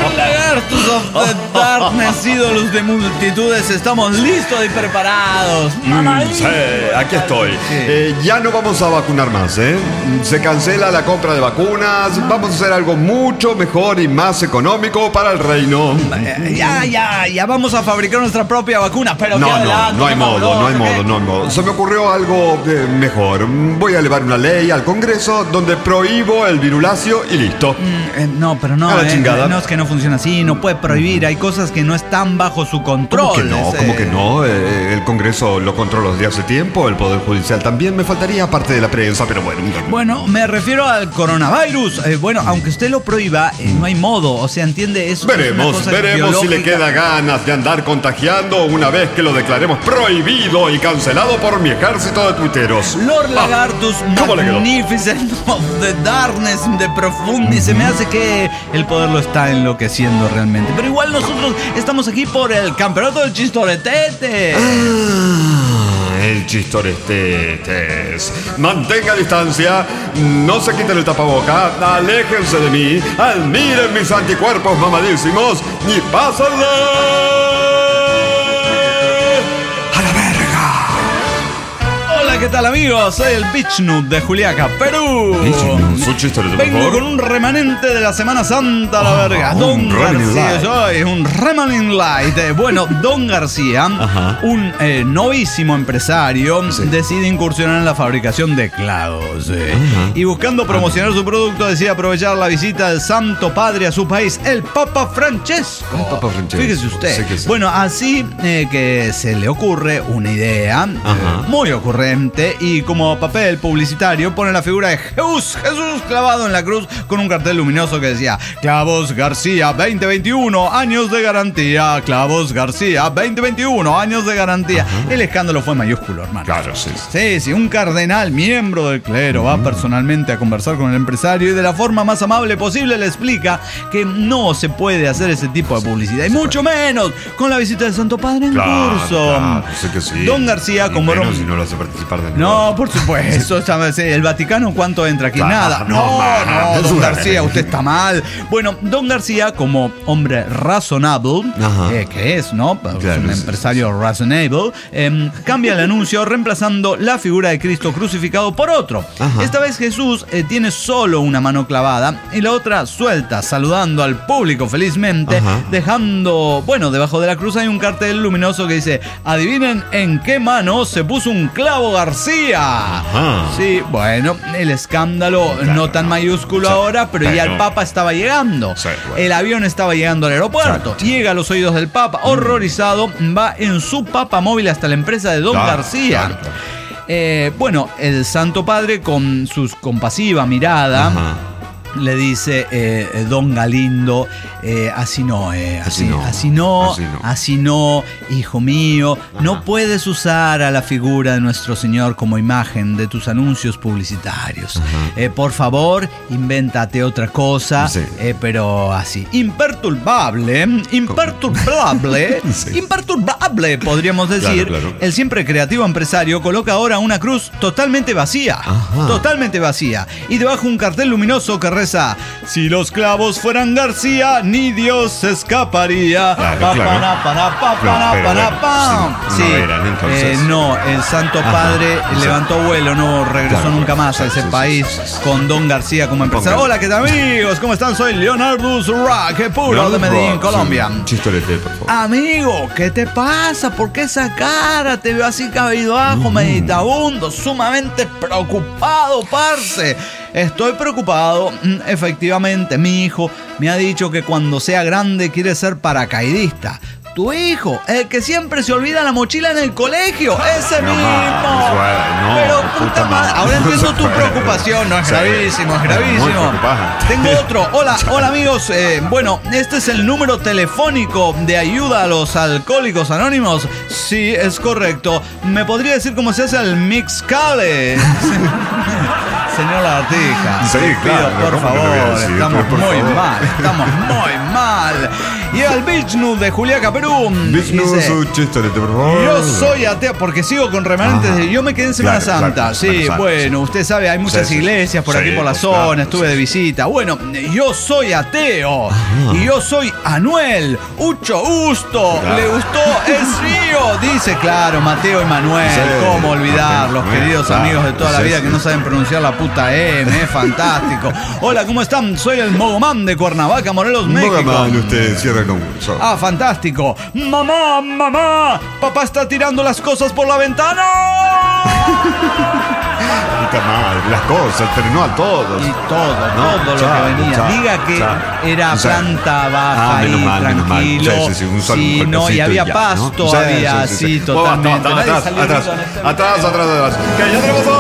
Expertos of the Darkness, ídolos de multitudes, estamos listos y preparados. Mm, sí, aquí estoy. Sí. Eh, ya no vamos a vacunar más, ¿eh? Se cancela la compra de vacunas. Vamos a hacer algo mucho mejor y más económico para el reino. Eh, Ya, ya, ya vamos a fabricar nuestra propia vacuna, pero No, qué no, adelante, no hay qué modo, no hay fabuloso, modo, qué- no hay modo. Se me ocurrió algo eh, mejor. Voy a elevar una ley al Congreso donde prohíbo el virulacio y listo. Mm, eh, no, pero no, A la eh, chingada. no es que no funciona así, no puede prohibir, hay cosas que no están bajo su control. ¿Cómo que no? es, ¿Cómo eh, que no? Eh, el Congreso lo controlo desde hace tiempo, el Poder Judicial también. Me faltaría parte de la prensa, pero bueno. Bueno, me refiero al coronavirus. Eh, bueno, aunque usted lo prohíba, eh, no hay modo, o sea, entiende eso. Veremos, veremos si le queda ganas de andar contagiando una vez que lo declaremos prohibido y cancelado por mi ejército de tuiteros. Lord Ah, Lagartus, ¿cómo le quedó? Magnificent of the Darkness, de Profundi. Se me hace que el poder lo está enloqueciendo realmente. Pero igual nosotros estamos aquí por el campeonato del chistoretete. Ah, el chistoretetes. Mantenga distancia, no se quiten el tapaboca, aléjense de mí, admiren mis anticuerpos mamadísimos y pásenle a la verga. Hola, ¿qué tal, amigos? Soy el Bichnut de Juliaca, Perú. Su chistorete, por Vengo favor. con un remanente de la Semana Santa, la verga. un Don Remanent García, Light. soy un Remanent Light. Eh, Bueno, Don García, Ajá. un eh, novísimo empresario, Sí. decide incursionar en la fabricación de clavos. eh. Ajá. Y buscando promocionar su producto, decide aprovechar la visita del Santo Padre a su país, el Papa Francesco. El Papa Francesco, Fíjese usted. sí que sí. Bueno, así eh, que se le ocurre una idea eh, Ajá. muy ocurrente y como papel publicitario pone la figura de Jesús, Jesús clavado en la cruz con un cartel luminoso que decía Clavos García veinte veintiuno, años de garantía. Clavos García veinte veintiuno, años de garantía. El escándalo fue mayúsculo, hermano. Claro, sí. Sí, sí, un cardenal, miembro del clero, va personalmente a conversar con el empresario y de la forma más amable posible le explica que no se puede hacer ese tipo de publicidad, y mucho menos con la visita del Santo Padre en Claro, curso. claro, sé que sí. Don García, Y como menos rom- si no lo hace participar de No, por supuesto. esta- sí, El Vaticano, ¿cuánto entra aquí? Claro, Nada. no, No, no, no, Don no. García, usted está mal. Bueno, Don García, como hombre razonable, Ajá. eh, que es, ¿no? Claro, un sí, empresario razonable, em, cambia el anuncio reemplazando la figura de Cristo crucificado por otro. Ajá. Esta vez Jesús eh, tiene solo una mano clavada y la otra suelta, saludando al público felizmente, Ajá. dejando, bueno, debajo de la cruz hay un cartel luminoso que dice, adivinen en qué mano se puso un clavo García. Ajá. Sí, bueno, el escándalo Claro. no tan mayúsculo Sí, ahora, pero, ya pero- el Papa estaba llegando. Sí, bueno. El avión estaba llegando al aeropuerto. Claro, sí. Llega a los oídos del Papa, horrorizado, va en su Papa móvil hasta la empresa de Don Claro, García. claro, claro. Eh, bueno, el Santo Padre con su compasiva mirada Ajá. le dice, eh, Don Galindo, eh, así no, eh, así, Así no, así no, así no. así no, hijo mío, no puedes usar a la figura de nuestro Señor como imagen de tus anuncios publicitarios. Eh, por favor, invéntate otra cosa, Sí. eh, pero así. Imperturbable, imperturbable, Sí. imperturbable, podríamos decir. Claro, claro. El siempre creativo empresario coloca ahora una cruz totalmente vacía, Ajá. totalmente vacía, y debajo un cartel luminoso que reza, si los clavos fueran García, ni Dios se escaparía. Claro, Pa, claro. pana, pana, pa, No, pana, pero pana, bueno, pam. sí, no eran, entonces. eh, no, el Santo Ajá, Padre sí. levantó vuelo, no regresó Claro, nunca más sí, a ese sí, sí, país sí, sí, sí. con Don García como empresario. Con- Hola, ¿qué tal, amigos? ¿Cómo están? Soy Leonardo Rock, puro de Medellín, Sí. Colombia. Chistorete, por favor. Amigo, ¿qué te pasa? ¿Por qué esa cara? Te veo así cabizbajo, meditabundo, sumamente preocupado, parce. Estoy preocupado. Mm, Efectivamente, mi hijo me ha dicho que cuando sea grande quiere ser paracaidista. Tu hijo, el que siempre se olvida la mochila en el colegio, ese No, mismo. no se puede, no, Pero puta puta madre, madre, ahora no entiendo se tu puede. preocupación, no es Sí. gravísimo, es Muy gravísimo. preocupante. Tengo otro. Hola, hola amigos. Eh, bueno, este es el número telefónico de ayuda a los alcohólicos anónimos. Sí, es correcto. ¿Me podría decir cómo se hace el Mixcale? Señor Lagartija, Sí, te pido, claro, por ¿cómo te lo voy a favor, decir? estamos Pero por muy favor. mal, estamos muy mal. mal. Y al Vishnu de Juliaca, Perú. Vishnu, dice, su chistorete, por favor. yo soy ateo, porque sigo con remanentes de... Yo me quedé en Semana Claro, Santa. claro, sí, Semana Santa, bueno, sí. usted sabe, hay muchas Sí, sí, iglesias por sí, aquí por la pues, zona, claro, estuve sí. de visita. Bueno, yo soy ateo. Y yo soy Anuel. Mucho gusto. Claro. ¿Le gustó? Es mío. Dice, claro, Mateo y Manuel. Sí, ¿Cómo olvidarlos, Manuel, queridos claro, amigos de toda la sí, vida sí. que no saben pronunciar la puta M? Es fantástico. Hola, ¿cómo están? Soy el Mogomán de Cuernavaca, Morelos, México. Mogamán, usted cierra con eso. Ah, fantástico. Mamá, mamá, papá está tirando las cosas por la ventana. Puta madre, las cosas, frenó a todos. Y todo, No, todo lo chao, que venía. chao, Diga que chao. era O sea, planta baja ah, ahí, menos mal, menos mal. tranquilo. Sí, sí, sí, un solo Sí, un no, y golpecito había ya, pasto, ¿no? Sí, había, sí, sí, sí, sí. totalmente. Oh, Nadie atrás, salió atrás, herido en este atrás, momento. atrás, atrás, atrás. Que ya tenemos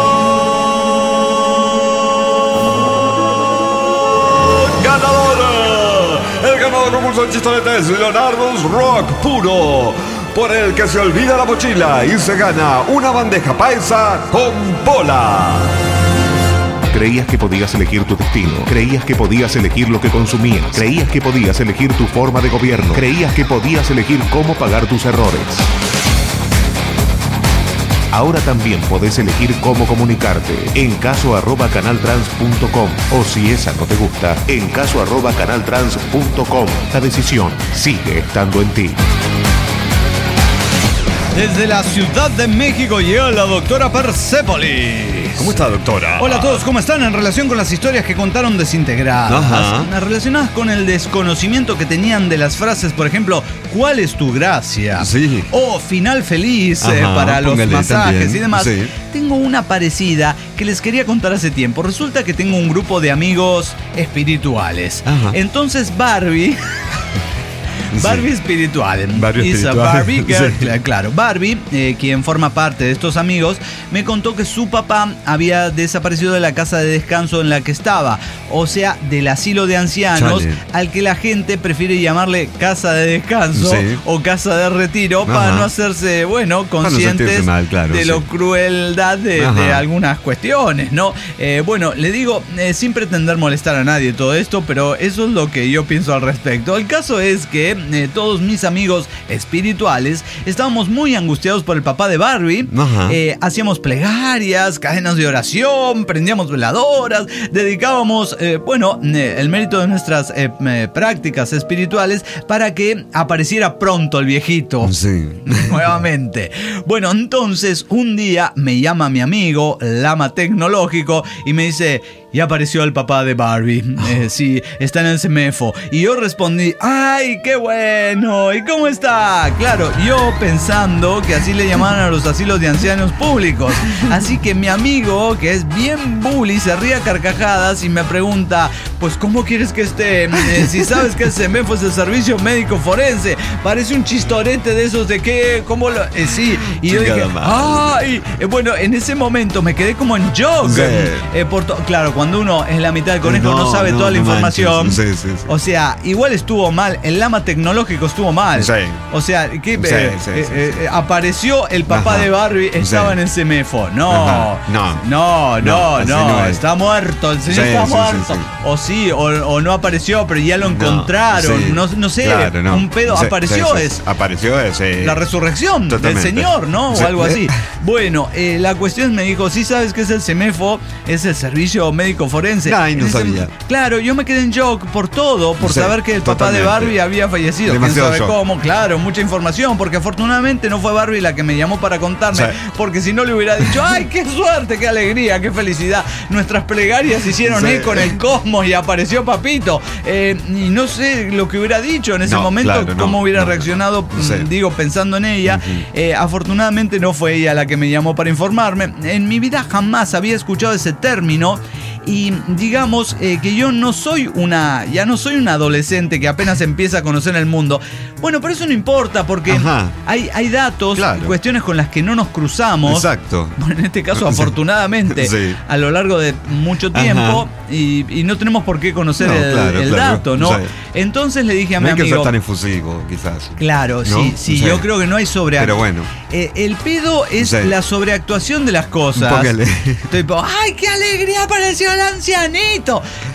un ganador. El ganador del concurso de chistoretes, Leonardo's Rock Puro, por el que se olvida la mochila y se gana una bandeja paisa con bola. Creías que podías elegir tu destino. Creías que podías elegir lo que consumías. Creías que podías elegir tu forma de gobierno. Creías que podías elegir cómo pagar tus errores. Ahora también podés elegir cómo comunicarte. En caso arroba canaltrans punto com. O si esa no te gusta, en caso arroba canaltrans punto com. La decisión sigue estando en ti. Desde la Ciudad de México llega la doctora Persepolis. ¿Cómo está, doctora? Hola a todos, ¿cómo están? En relación con las historias que contaron desintegradas, Ajá. relacionadas con el desconocimiento que tenían de las frases, por ejemplo, ¿cuál es tu gracia? Sí. O final feliz eh, Ajá, para los póngale masajes también, y demás. sí. Tengo una parecida que les quería contar hace tiempo. Resulta que tengo un grupo de amigos espirituales. Ajá. Entonces Barbie... Barbie Sí. espiritual. Barbie Is a espiritual. Barbie girl. Sí. Cla- Claro, Barbie, eh, quien forma parte de estos amigos, me contó que su papá había desaparecido de la casa de descanso en la que estaba, o sea, del asilo de ancianos, Chale. al que la gente prefiere llamarle casa de descanso Sí. o casa de retiro para Ajá. no hacerse, bueno, no conscientes sentirse mal, claro, de sí. lo crueldad de, Ajá. de algunas cuestiones, ¿no? Eh, bueno, le digo, eh, sin pretender molestar a nadie todo esto, pero eso es lo que yo pienso al respecto. El caso es que eh, todos mis amigos espirituales estábamos muy angustiados por el papá de Barbie. Ajá. Eh, hacíamos plegarias, cadenas de oración, prendíamos veladoras, dedicábamos, eh, bueno, eh, el mérito de nuestras eh, eh, prácticas espirituales para que apareciera pronto el viejito. Sí. Nuevamente. Bueno, entonces un día me llama mi amigo, Lama Tecnológico, y me dice, ya apareció el papá de Barbie. Eh, sí, está en el CEMEFO. Y yo respondí, ¡ay, qué bueno! ¿Y cómo está? Claro, yo pensando que así le llamaban a los asilos de ancianos públicos. Así que mi amigo, que es bien bully, se ríe a carcajadas y me pregunta, pues ¿cómo quieres que esté? Eh, si sabes que el CEMEFO es el servicio médico forense. Parece un chistorete de esos de que, ¿cómo lo...? Eh, sí. Y yo Chingada dije, madre. ¡ay! Eh, bueno, en ese momento me quedé como en shock. Sí. Eh, por to- claro, cuando uno es la mitad del conejo no, No, sabe no, toda la no información. manches. Sí, sí, sí. O sea, igual estuvo mal. El Lama Tecnológico estuvo mal. Sí. O sea, que Sí, eh, sí, eh, sí, eh, sí. apareció el papá Ajá. de Barbie, estaba Sí. en el CEMEFO. No, Ajá. No. no, no, No, así no, no es. está muerto. El señor Sí, está sí, muerto. sí, sí. O sí, o, o no apareció, pero ya lo encontraron. sí. No, no sé, Claro, no. un pedo. Sí, apareció sí, sí. es. Apareció ese. La resurrección Totalmente. del Señor, ¿no? Sí. O algo así. Bueno, eh, la cuestión me dijo, sí sabes que es el CEMEFO, es el Servicio Médico Forense. Ay, no En ese- sabía. Claro, yo me quedé en shock por todo, por Sí, saber que el papá de totalmente. Barbie había fallecido. Demasiado ¿Quién sabe shock. cómo? Claro, mucha información, porque afortunadamente no fue Barbie la que me llamó para contarme, Sí. porque si no le hubiera dicho, ay, qué suerte, qué alegría, qué felicidad. Nuestras plegarias hicieron Sí. eco en el cosmos y apareció papito. Eh, y no sé lo que hubiera dicho en ese No, momento, claro, no, cómo hubiera no, no. reaccionado, Sí. mm, digo, pensando en ella. Eh, afortunadamente no fue ella la que me llamó para informarme. En mi vida jamás había escuchado ese término y digamos eh, que yo no soy una, ya no soy un adolescente que apenas empieza a conocer el mundo. Bueno, pero eso no importa porque Ajá. hay, hay datos, Claro. cuestiones con las que no nos cruzamos. Exacto. Bueno, en este caso, afortunadamente, Sí. a lo largo de mucho tiempo y, y no tenemos por qué conocer No, el, claro, el claro. dato, ¿no? Sí. Entonces le dije a No mi hay que amigo... ser tan efusivo, quizás. Claro, ¿No? sí, sí, Sí. yo creo que no hay sobreactuación. Pero bueno. Eh, el pedo es Sí. la sobreactuación de las cosas. Póngale. Tipo, ¡ay, qué alegría apareció el ancianito!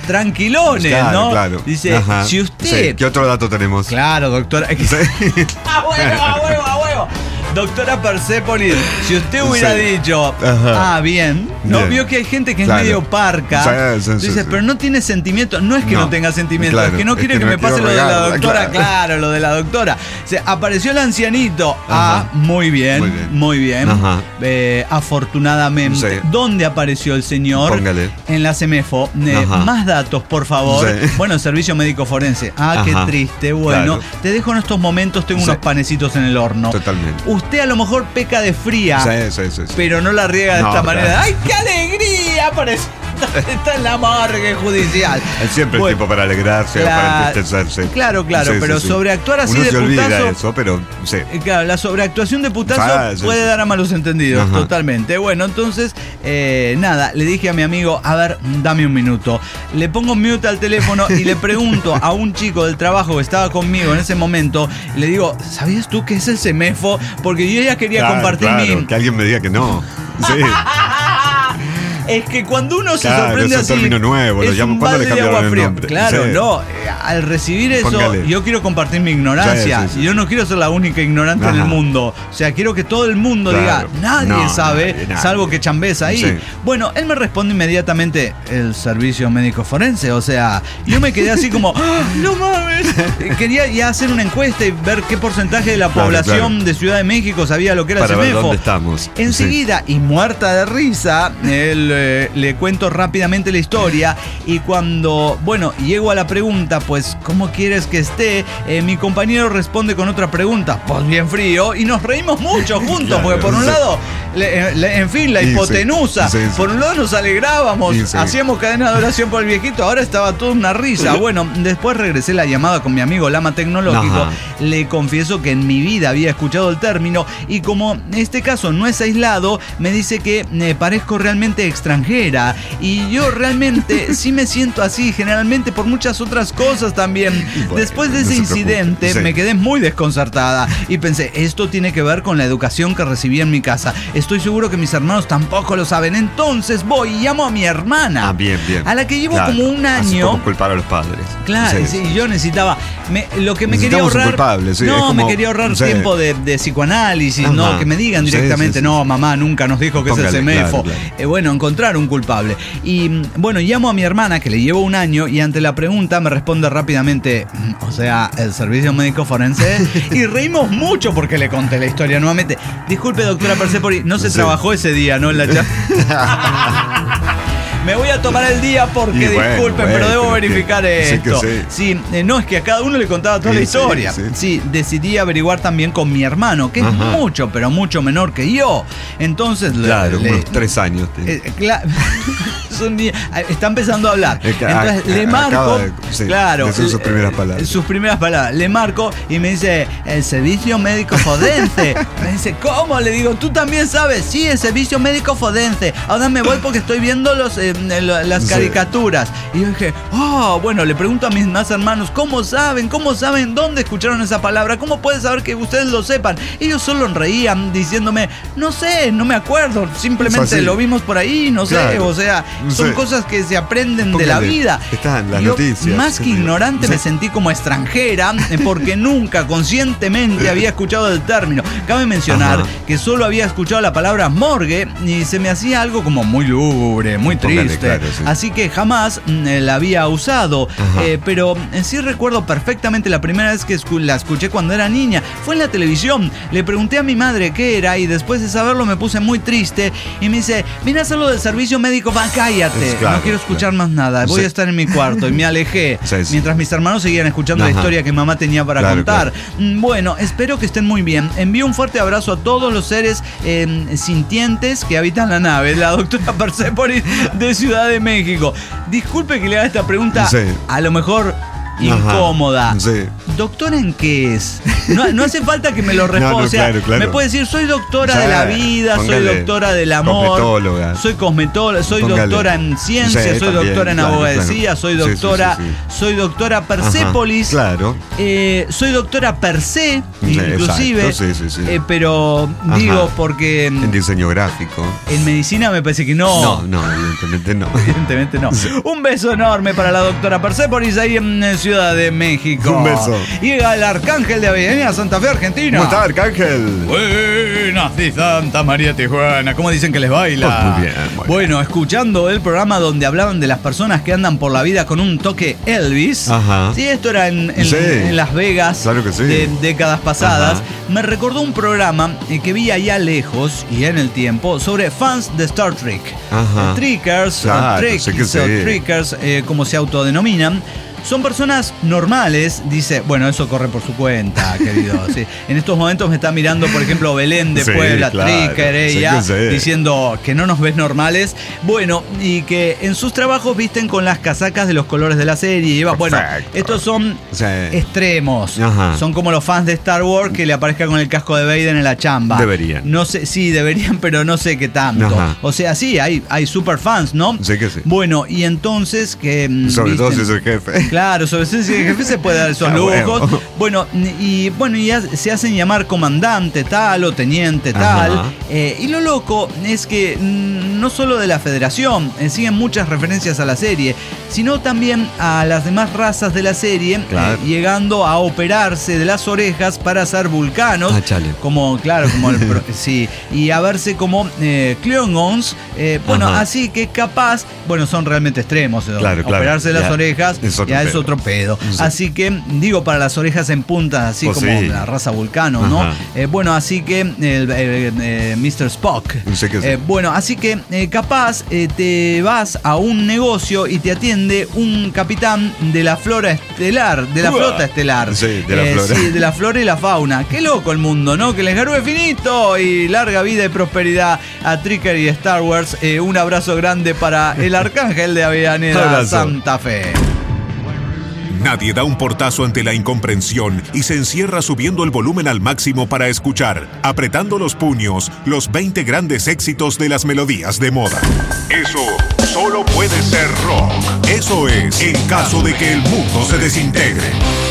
tranquilones, claro, ¿no? Claro. Dice, Ajá. si usted... Sí. ¿Qué otro dato tenemos? Claro, doctora. Sí. ¡A huevo, a huevo, a huevo! Doctora Persépolis, si usted hubiera Sí. dicho, Ajá. ah, bien, ¿no? Bien. Vio que hay gente que es Claro. medio parca. Sí, sí, sí, Dice, sí. pero no tiene sentimiento. No es que no, No. tenga sentimiento, Claro, es que no es quiere que que, no me pase quiero lo de la regarla, doctora. claro. Claro, lo de la doctora. O sea, apareció el ancianito. Ajá. Ah, muy bien, Muy bien. muy bien. Ajá. Eh, afortunadamente. Sí. ¿Dónde apareció el señor? Póngale. En la CEMEFO. Eh, Ajá. más datos, por favor. Sí. Bueno, el servicio médico forense. Ah, qué Ajá. triste. Bueno, Claro. te dejo en estos momentos, tengo Sí. unos panecitos en el horno. Totalmente. Usted a lo mejor peca de fría, Sí, sí, sí, sí. pero no la riega de No, esta claro. manera. ¡Ay, qué alegría! Parece está en la morgue judicial. Hay siempre Bueno, el tiempo para alegrarse o para claro, entristecerse. claro, claro, Sí, pero sí, sí. sobreactuar así Uno de se olvida putazo. eso, pero sí. Eh, Claro, la sobreactuación de putazo Ah, sí, puede sí. dar a malos entendidos, Ajá. totalmente. Bueno, entonces, eh, nada, le dije a mi amigo, a ver, dame un minuto. Le pongo mute al teléfono y le pregunto a un chico del trabajo que estaba conmigo en ese momento, le digo, ¿sabías tú qué es el CEMEFO? Porque yo ya quería Claro, compartir claro, mi... que alguien me diga que no. Sí. Es que cuando uno se Claro, sorprende es un así. término nuevo, lo es llamo- un ¿cuándo le balde de cambiaron agua el fría. nombre? Claro, Sí. no. eh, Al recibir eso, Póngale. yo quiero compartir mi ignorancia. Sí, sí, sí. Y yo no quiero ser la única ignorante en el Ajá. mundo. O sea, quiero que todo el mundo Claro. diga, nadie No, sabe, nadie, nadie. salvo que chambes ahí. Sí. Bueno, él me responde inmediatamente, el servicio médico forense. O sea, yo me quedé así como, ¡ah, no mames! Quería ya hacer una encuesta y ver qué porcentaje de la Claro, población claro. de Ciudad de México sabía lo que era Para el ver CEMEFO. dónde estamos. Enseguida, y muerta de risa, él, eh, le cuento rápidamente la historia. Y cuando, bueno, llego a la pregunta, pues, ¿cómo quieres que esté? Eh, mi compañero responde con otra pregunta, pues bien frío. Y nos reímos mucho juntos, Claro, porque por un sí. lado, le- le- en fin, la Sí, sí. hipotenusa. Sí, sí. Por un lado nos alegrábamos, Sí, sí. hacíamos cadena de oración por el viejito. Ahora estaba toda una risa. Bueno, después regresé la llamada con mi amigo Lama Tecnológico. Ajá. Le confieso que en mi vida había escuchado el término. Y como este caso no es aislado, me dice que eh, parezco realmente extranjera. Y yo realmente sí me siento así, generalmente por muchas otras cosas también. Bueno, Después de no ese se preocupe, incidente sí. me quedé muy desconcertada. Y pensé, esto tiene que ver con la educación que recibí en mi casa. Estoy seguro que mis hermanos tampoco lo saben. Entonces voy y llamo a mi hermana. Ah, bien, bien. A la que llevo Claro. como un Así año. como culpar a los padres. Claro, Sí, sí, sí. yo necesitaba. me- lo que me quería Necesitamos un ahorrar. culpable, sí, no, es como- me quería ahorrar sí. tiempo de, de psicoanálisis, Ajá. no, que me digan Sí, directamente, sí, sí, no, sí. mamá nunca nos dijo que es Póngale, el CEMEFO. claro, claro. Eh, bueno, encontrar un culpable. Y mm, bueno, llamo a mi hermana, que le llevo un año, y ante la pregunta me responde rápidamente, mm, o sea, el servicio médico forense. Y reímos mucho porque le conté la historia nuevamente. Disculpe, doctora Persépolis, no se Sí. trabajó ese día, ¿no? En la charla. Me voy a tomar el día porque, Y bueno, disculpen, bueno, pero debo pero que- verificar sí que esto. sí. Sí, eh, no, es que a cada uno le contaba toda Sí, la sí, historia. Sí, sí. decidí averiguar también con mi hermano, que Ajá. es mucho, pero mucho menor que yo. Entonces, le- Claro, le- unos tres años. tiene. eh, cla- son ni- está empezando a hablar. Es que Entonces a- le a- marco. acaba de- sí, claro. decir sus eh, primeras palabras. Sus primeras palabras. Le marco y me dice, el servicio médico forense. Me dice, ¿cómo? Le digo, ¿tú también sabes? Sí, el servicio médico forense. Ahora me voy porque estoy viendo los, eh, lo- las Sí. caricaturas. Y yo dije, oh, bueno, le pregunto a mis más hermanos, ¿cómo saben? ¿Cómo saben dónde escucharon esa palabra? ¿Cómo puede saber que ustedes lo sepan? Ellos solo reían diciéndome, no sé, no me acuerdo, simplemente Es así. lo vimos por ahí, no sé, Claro. o sea, son Sí. cosas que se aprenden de la Póngale, vida. están las Yo, noticias. más que Sí. ignorante, me Sí. sentí como extranjera eh, porque nunca conscientemente había escuchado el término. Cabe mencionar Ajá. que solo había escuchado la palabra morgue y se me hacía algo como muy lúgubre, muy Póngale, triste. claro, sí. Así que jamás mm, la había usado. Ajá. Eh, pero eh, sí recuerdo perfectamente la primera vez que escu- la escuché cuando era niña. Fue en la televisión. Le pregunté a mi madre qué era y después de saberlo me puse muy triste y me dice, vine a hacerlo del servicio médico. Va, cállate. Es claro, no quiero escuchar claro. más nada. Voy Sí. a estar en mi cuarto. Y me alejé. Sí, sí. Mientras mis hermanos seguían escuchando la Ajá. historia que mamá tenía para Claro, contar. Mm, Bueno, espero que estén muy bien. Envío un fuerte abrazo a todos los seres eh, sintientes que habitan la nave. La doctora Persépolis de Ciudad de México. Disculpe que le haga esta pregunta. Sí. A lo mejor incómoda. Sí. ¿Doctora en qué es? No, no hace falta que me lo responda. No, no, o sea, claro, claro. me puede decir, soy doctora Sí, de la vida, póngale, soy doctora del amor, cosmetóloga. soy cosmetóloga, soy Póngale. doctora en ciencia, Sí, soy también, doctora en claro, abogacía, claro. soy Sí, sí, doctora, sí, sí. soy doctora Persépolis. Ajá, claro. Eh, soy doctora per se, Sí, inclusive. exacto, sí, sí, sí. Eh, pero Ajá. digo, porque En diseño gráfico. en medicina me parece que no. No, no, evidentemente no. Evidentemente no. Un beso enorme para la doctora Persépolis ahí en eh, Ciudad de México. Un beso. Llega el arcángel de Avenida Santa Fe, Argentina. ¿Cómo está, Arcángel? Buenas de Santa María Tijuana. ¿Cómo dicen que les baila? Oh, muy bien, muy bien. Bueno, escuchando el programa donde hablaban de las personas que andan por la vida con un toque Elvis. Ajá. Sí, esto era en, en- Sí. en Las Vegas. Claro que sí. De décadas pasadas. Ajá. Me recordó un programa eh, que vi allá lejos y en el tiempo sobre fans de Star Trek. Ajá. Trickers, Claro, o Trekkies, sé que sí. o Trickers, eh, como se autodenominan. Son personas normales, dice, bueno, eso corre por su cuenta, querido. Sí. En estos momentos me está mirando, por ejemplo, Belén de Sí, Puebla, claro, Tricker, sé ella, que sé. diciendo que no nos ves normales. Bueno, y que en sus trabajos visten con las casacas de los colores de la serie. Y va, bueno, Perfecto. estos son Sí. extremos. Ajá. Son como los fans de Star Wars que le aparezca con el casco de Vader en la chamba. Deberían. No sé, sí, deberían, pero no sé qué tanto. Ajá. O sea, sí, hay, hay super fans, ¿no? Sí que sí. Bueno, y entonces que... mm, Sobre todo si visten- es el jefe. Claro, sobre todo si el jefe se puede dar esos Ah, lujos. huevo. Bueno, y bueno, y ha- se hacen llamar comandante tal o teniente Ajá. tal. Eh, y lo loco es que mm, no solo de la federación, eh, siguen muchas referencias a la serie, sino también a las demás razas de la serie, Claro. eh, llegando a operarse de las orejas para ser vulcanos. Ah, chale. Como, claro, como el pro- sí, y a verse como eh, Klingons. Eh, bueno, Ajá. así que capaz, bueno, son realmente extremos. eh, Claro, claro. Operarse de las Ya. orejas Es otro ya es pedo. otro pedo. Sí. Así que, digo, para las orejas en punta, así Pues como sí. la raza vulcano, ¿no? Ajá. Eh, bueno, así que el, el- eh, mister Spock. Sé que sí. Eh, bueno, así que eh, capaz eh, te vas a un negocio y te atiende un capitán de la flora estelar, de la Uah. flota estelar. Sí, de la flora. Sí, de la flora y la fauna. Qué loco el mundo, ¿no? Que les garúe finito y larga vida y prosperidad a Tricker y Star Wars. Eh, un abrazo grande para el arcángel de Avellaneda Abrazo. Santa Fe. Nadie da un portazo ante la incomprensión y se encierra subiendo el volumen al máximo para escuchar, apretando los puños, los veinte grandes éxitos de las melodías de moda. Eso solo puede ser rock. Eso es en caso de que el mundo se desintegre.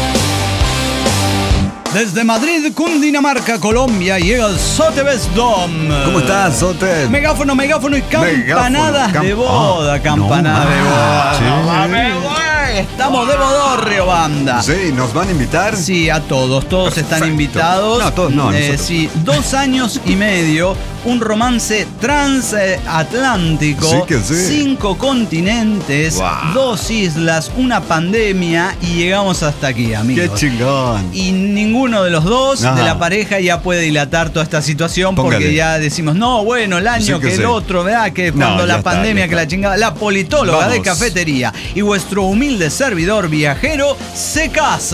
Desde Madrid, Cundinamarca, Colombia, llega el Sotheby's Dome. ¿Cómo estás, Sote? Megáfono, megáfono y campanadas Megáfono, de cam- boda, Ah, campanadas no de boda. manches. No mames, güey, estamos de bodorrio, banda. Sí, ¿nos van a invitar? Sí, a todos, todos están Perfecto. invitados. No, todos no, Eh, nosotros. sí, dos años y medio, un romance transatlántico, Sí que sí. cinco continentes, Wow. dos islas, una pandemia y llegamos hasta aquí, Qué amigos. chingón. Y ninguno de los dos, Ajá. de la pareja, ya puede dilatar toda esta situación porque Póngale. ya decimos, no, bueno, el año Sí que que, sí. el otro, ¿verdad? Que No, cuando ya la está, pandemia, ya que está. la chingada, la politóloga de Vamos. cafetería y vuestro humilde servidor viajero se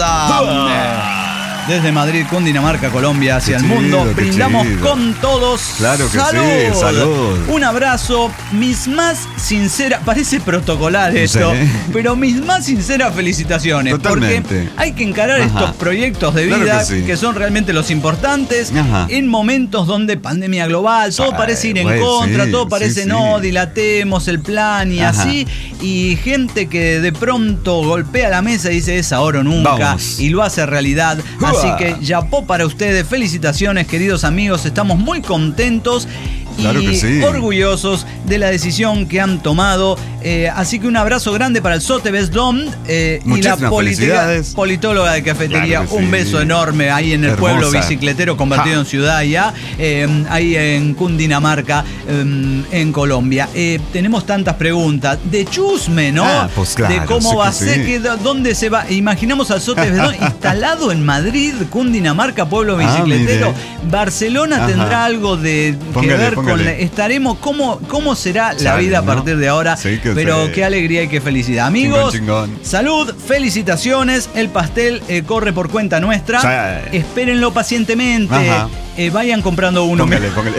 casa. Desde Madrid, Cundinamarca, Colombia, hacia Qué el mundo, chido, qué brindamos chido. con todos. Claro que sí, ¡Salud! salud. Un abrazo, mis más sinceras, parece protocolar esto, Sí. pero mis más sinceras felicitaciones. Totalmente. Porque hay que encarar Ajá. estos proyectos de Claro vida que sí. que son realmente los importantes Ajá. en momentos donde pandemia global, todo Ay, parece ir en güey, contra, sí, todo parece sí, no, sí. dilatemos el plan y Ajá. así, y gente que de pronto golpea la mesa y dice es ahora o nunca, Vamos. y lo hace realidad. Uah. Así que ya para ustedes, felicitaciones queridos amigos, estamos muy contentos y Claro que sí. orgullosos de la decisión que han tomado. Eh, así que un abrazo grande para el Sotheby's Dome eh, y la Muchísimas política- felicidades. politóloga de cafetería. Claro que Un sí. beso enorme ahí en el Hermosa. pueblo bicicletero convertido Ja. en ciudad ya, eh, ahí en Cundinamarca, eh, en Colombia. Eh, tenemos tantas preguntas de chusme, ¿no? Ah, pues claro, de cómo sé va que a ser, sí. que, dónde se va. Imaginamos al Sotheby's Dome instalado en Madrid, Cundinamarca, pueblo Ah, bicicletero. mire. Barcelona Ajá. tendrá algo de que Póngale, ver con póngale. la- estaremos cómo cómo será la Chale, vida a ¿no? partir de ahora. Sí que pero sí. qué alegría y qué felicidad, amigos. Chingón, chingón. Salud, felicitaciones. El pastel eh, corre por cuenta nuestra. Sí. Espérenlo pacientemente. Ajá. eh, vayan comprando uno. Póngale, póngale.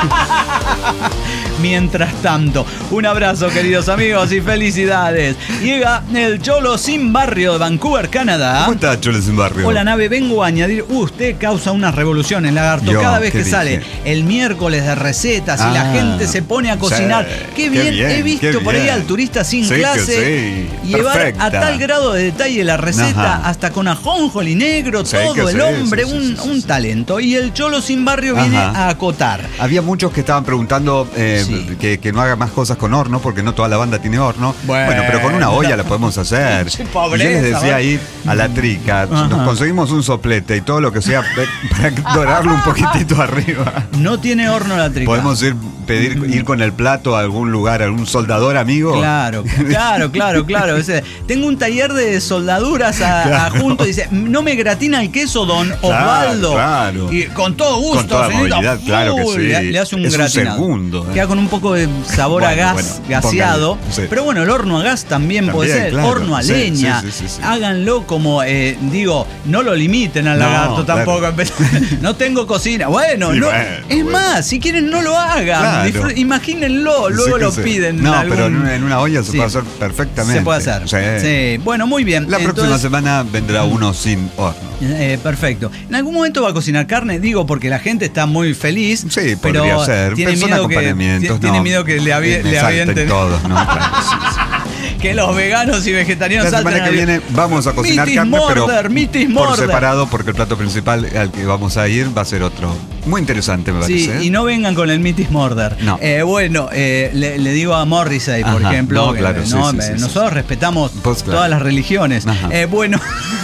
Mientras tanto, un abrazo, queridos amigos, y felicidades. Llega el Cholo Sin Barrio de Vancouver, Canadá. ¿Cómo está Cholo Sin Barrio? Hola, nave, vengo a añadir. Uh, usted causa unas revoluciones, Lagarto. Yo, Cada vez que ¿qué sale dije? el miércoles de recetas y Ah, la gente se pone a cocinar. sí, qué, qué bien. bien, He visto qué por ahí bien. al turista sin Sí, que clase sí. llevar Perfecta. a tal grado de detalle la receta, Ajá. hasta con ajonjolí negro, Sí, todo que el sí, hombre, sí, sí, un, sí, sí, un sí. talento. Y el Cholo Sin Barrio viene Ajá. a acotar. Había muchos que estaban preguntando eh, Sí. que, que no haga más cosas con horno, porque no toda la banda tiene horno. Bueno. Bueno, pero con una olla la podemos hacer. Qué Y pobreza, yo les decía ¿verdad? ahí a la trica, Ajá. nos conseguimos un soplete y todo lo que sea eh, para dorarlo un poquitito arriba. No tiene horno la trica. Podemos ir pedir ir con el plato a algún lugar, a algún soldador amigo. Claro, claro, claro, claro. Ese, tengo un taller de soldaduras a, a Claro. junto. Dice, no me gratina el queso, don Osvaldo. claro. Y con todo gusto, Con toda señorita, movilidad, claro que full, sí. Le, le hace un Es un gratinado. segundo, eh. Queda con un poco de sabor a Bueno, gas, bueno, gaseado. póngale, sí. Pero bueno, el horno a gas también, puede También, ser. claro. Horno a Sí, leña. sí, sí, sí, sí. Háganlo como, eh, digo, no lo limiten al No, lagarto tampoco. claro. No tengo cocina. Bueno, Y no, bueno, es bueno. más, si quieren no lo hagan. Claro. Disfruten- imagínenlo, luego Sí que lo sí. piden. No, en algún- pero en una, en una olla se Sí. puede hacer perfectamente. Se puede hacer. Sí. Sí. Bueno, muy bien. La próxima Entonces, semana vendrá uno sin horno. eh, perfecto. En algún momento va a cocinar carne, digo, porque la gente está muy feliz. Sí, pero podría ser. Tiene Pero son miedo que, acompañamientos, ti- tiene no. miedo que le, avie- Me le salten avienten. todos, ¿no? Claro, sí, sí. Que los veganos y vegetarianos La salten semana que al- viene vamos a cocinar Mitis carne, morder, pero mitis por morder. separado, porque el plato principal al que vamos a ir va a ser otro. Muy interesante, me Sí, parece. ¿eh? y no vengan con el Mitis Morder. No. Eh, bueno, eh, le, le digo a Morrissey, por Ajá, ejemplo, no, que, claro, sí, no, sí, eh, sí, sí, nosotros sí. respetamos Pues, claro. todas las religiones. Ajá. Eh, bueno,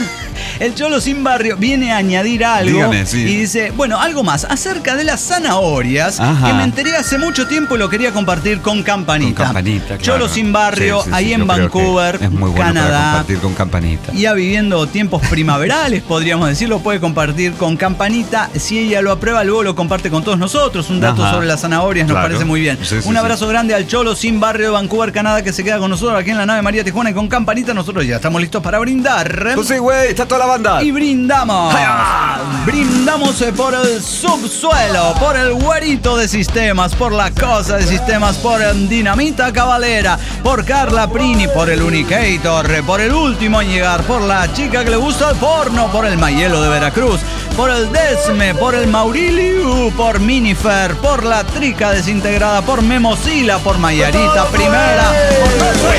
el Cholo Sin Barrio viene a añadir algo. Dígame, sí. Y dice, bueno, algo más acerca de las zanahorias, Ajá. que me enteré hace mucho tiempo y lo quería compartir con Campanita. Con Campanita, claro. Cholo Sin Barrio, Sí, sí, sí, ahí yo en creo que Vancouver, es muy bueno para Canadá. compartir con Campanita. Ya viviendo tiempos primaverales, podríamos decirlo, puede compartir con Campanita. Si ella lo aprueba, luego lo comparte con todos nosotros. Un dato Ajá. sobre las zanahorias nos Claro. parece muy bien. Sí, sí, Un sí. abrazo grande al Cholo Sin Barrio de Vancouver, Canadá, que se queda con nosotros aquí en la nave María Tijuana y con Campanita. Nosotros ya estamos listos para brindar. Pues sí, güey, está toda la banda. Y brindamos. Brindamos eh, por el subsuelo, por el güerito de sistemas, por la cosa de sistemas, por el Dinamita Cavalera, por Carla Prini, por el Unicator, por el último en llegar, por la chica que le gusta el porno, por el Mayelo de Veracruz, por el Desme, por el Mauriliu, por Minifer, por la Trica desintegrada, por Memosila, por Mayarita Primera, por Nuestro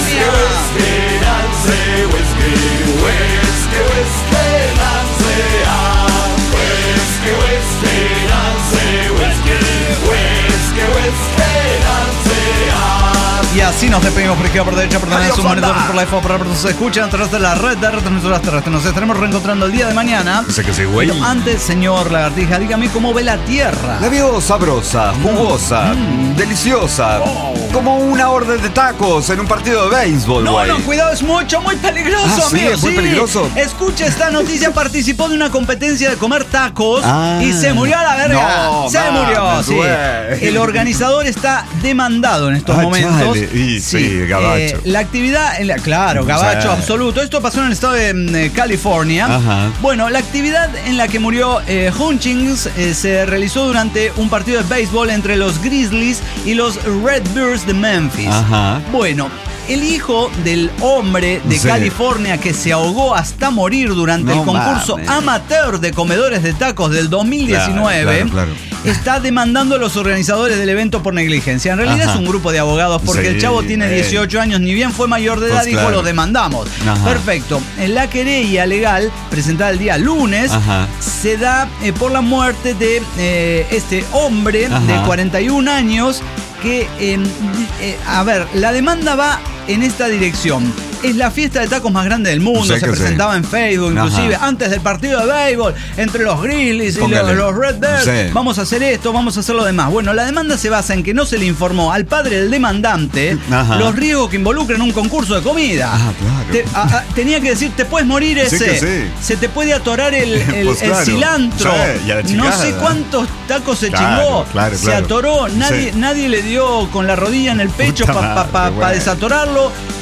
Y así nos despedimos por izquierda, por derecha, por delante, Adiós, sus monitores, banda. por la F, por la se escuchan a través de la red de retransmisoras terrestres. Nos estaremos reencontrando el día de mañana. Dice que sí, güey. Pero antes, señor Lagartija, dígame cómo ve la Tierra. La veo sabrosa, jugosa, deliciosa. Como una orden de tacos en un partido de béisbol, No, güey. no, cuidado, es mucho, muy peligroso, Ah, sí, amigo. es muy peligroso. Escucha esta noticia, participó de una competencia de comer tacos Ah. y se murió a la verga. No, se mames, murió, sí. güey. El organizador está demandado en estos Ah, momentos. chale. Y sí, gabacho. eh, la actividad, en la- claro, gabacho Sí. absoluto. Esto pasó en el estado de mm, eh, California. Ajá. Bueno, la actividad en la que murió eh, Hutchins eh, se realizó durante un partido de béisbol entre los Grizzlies y los Redbirds de Memphis. Ajá. Bueno, el hijo del hombre de Sí. California que se ahogó hasta morir durante No el concurso mames. amateur de comedores de tacos del dos mil diecinueve Claro, claro, claro. está demandando a los organizadores del evento por negligencia. En realidad Ajá. es un grupo de abogados porque Sí, el chavo tiene eh. dieciocho años, ni bien fue mayor de edad, Pues dijo claro. lo demandamos. Ajá. Perfecto. En la querella legal presentada el día lunes Ajá. se da eh, por la muerte de eh, este hombre Ajá. de cuarenta y un años que, eh, eh, a ver, la demanda va en esta dirección. Es la fiesta de tacos más grande del mundo. Sí Se que presentaba sí. en Facebook, inclusive Ajá. antes del partido de béisbol, entre los Grizzlies y los, Póngale. los Redbirds. Sí. Vamos a hacer esto, vamos a hacer lo demás. Bueno, la demanda se basa en que no se le informó al padre del demandante Ajá. los riesgos que involucran un concurso de comida. Ah, claro. Te- a- a- tenía que decir, te puedes morir Sí ese. que sí. Se te puede atorar el, el- Pues el claro. cilantro. Sí, y a la no chingada. sé cuántos tacos se Claro, chingó. claro, se claro. atoró. Nadie, Sí. nadie le dio con la rodilla en el pecho Puta para pa, pa- madre, pa güey. desatorarlo.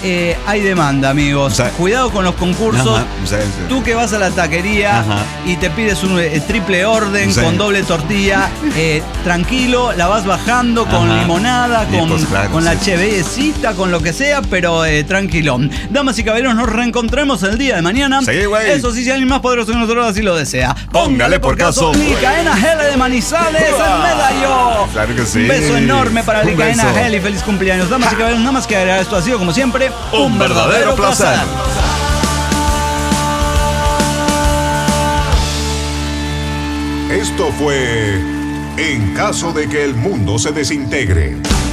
eh, hay demanda, amigos. O sea, cuidado con los concursos. Ajá, o sea, sí. Tú que vas a la taquería Ajá. y te pides un eh, triple orden Sí. con doble tortilla, eh, tranquilo, la vas bajando con Ajá. limonada, Y con, pues, claro, con la sí. chevecita, con lo que sea, pero eh, tranquilo. Damas y caballeros, nos reencontremos el día de mañana. Sí, güey. Eso sí, si alguien más poderoso que nosotros así lo desea. Póngale por caso. Licaena Gel de Manizales, el medallón. Claro que sí. Un beso enorme para Un Licaena beso. Gel y feliz cumpleaños. Damas y caballeros, nada más que agregar, esto ha sido como siempre Un verdadero placer. Esto fue En caso de que el mundo se desintegre.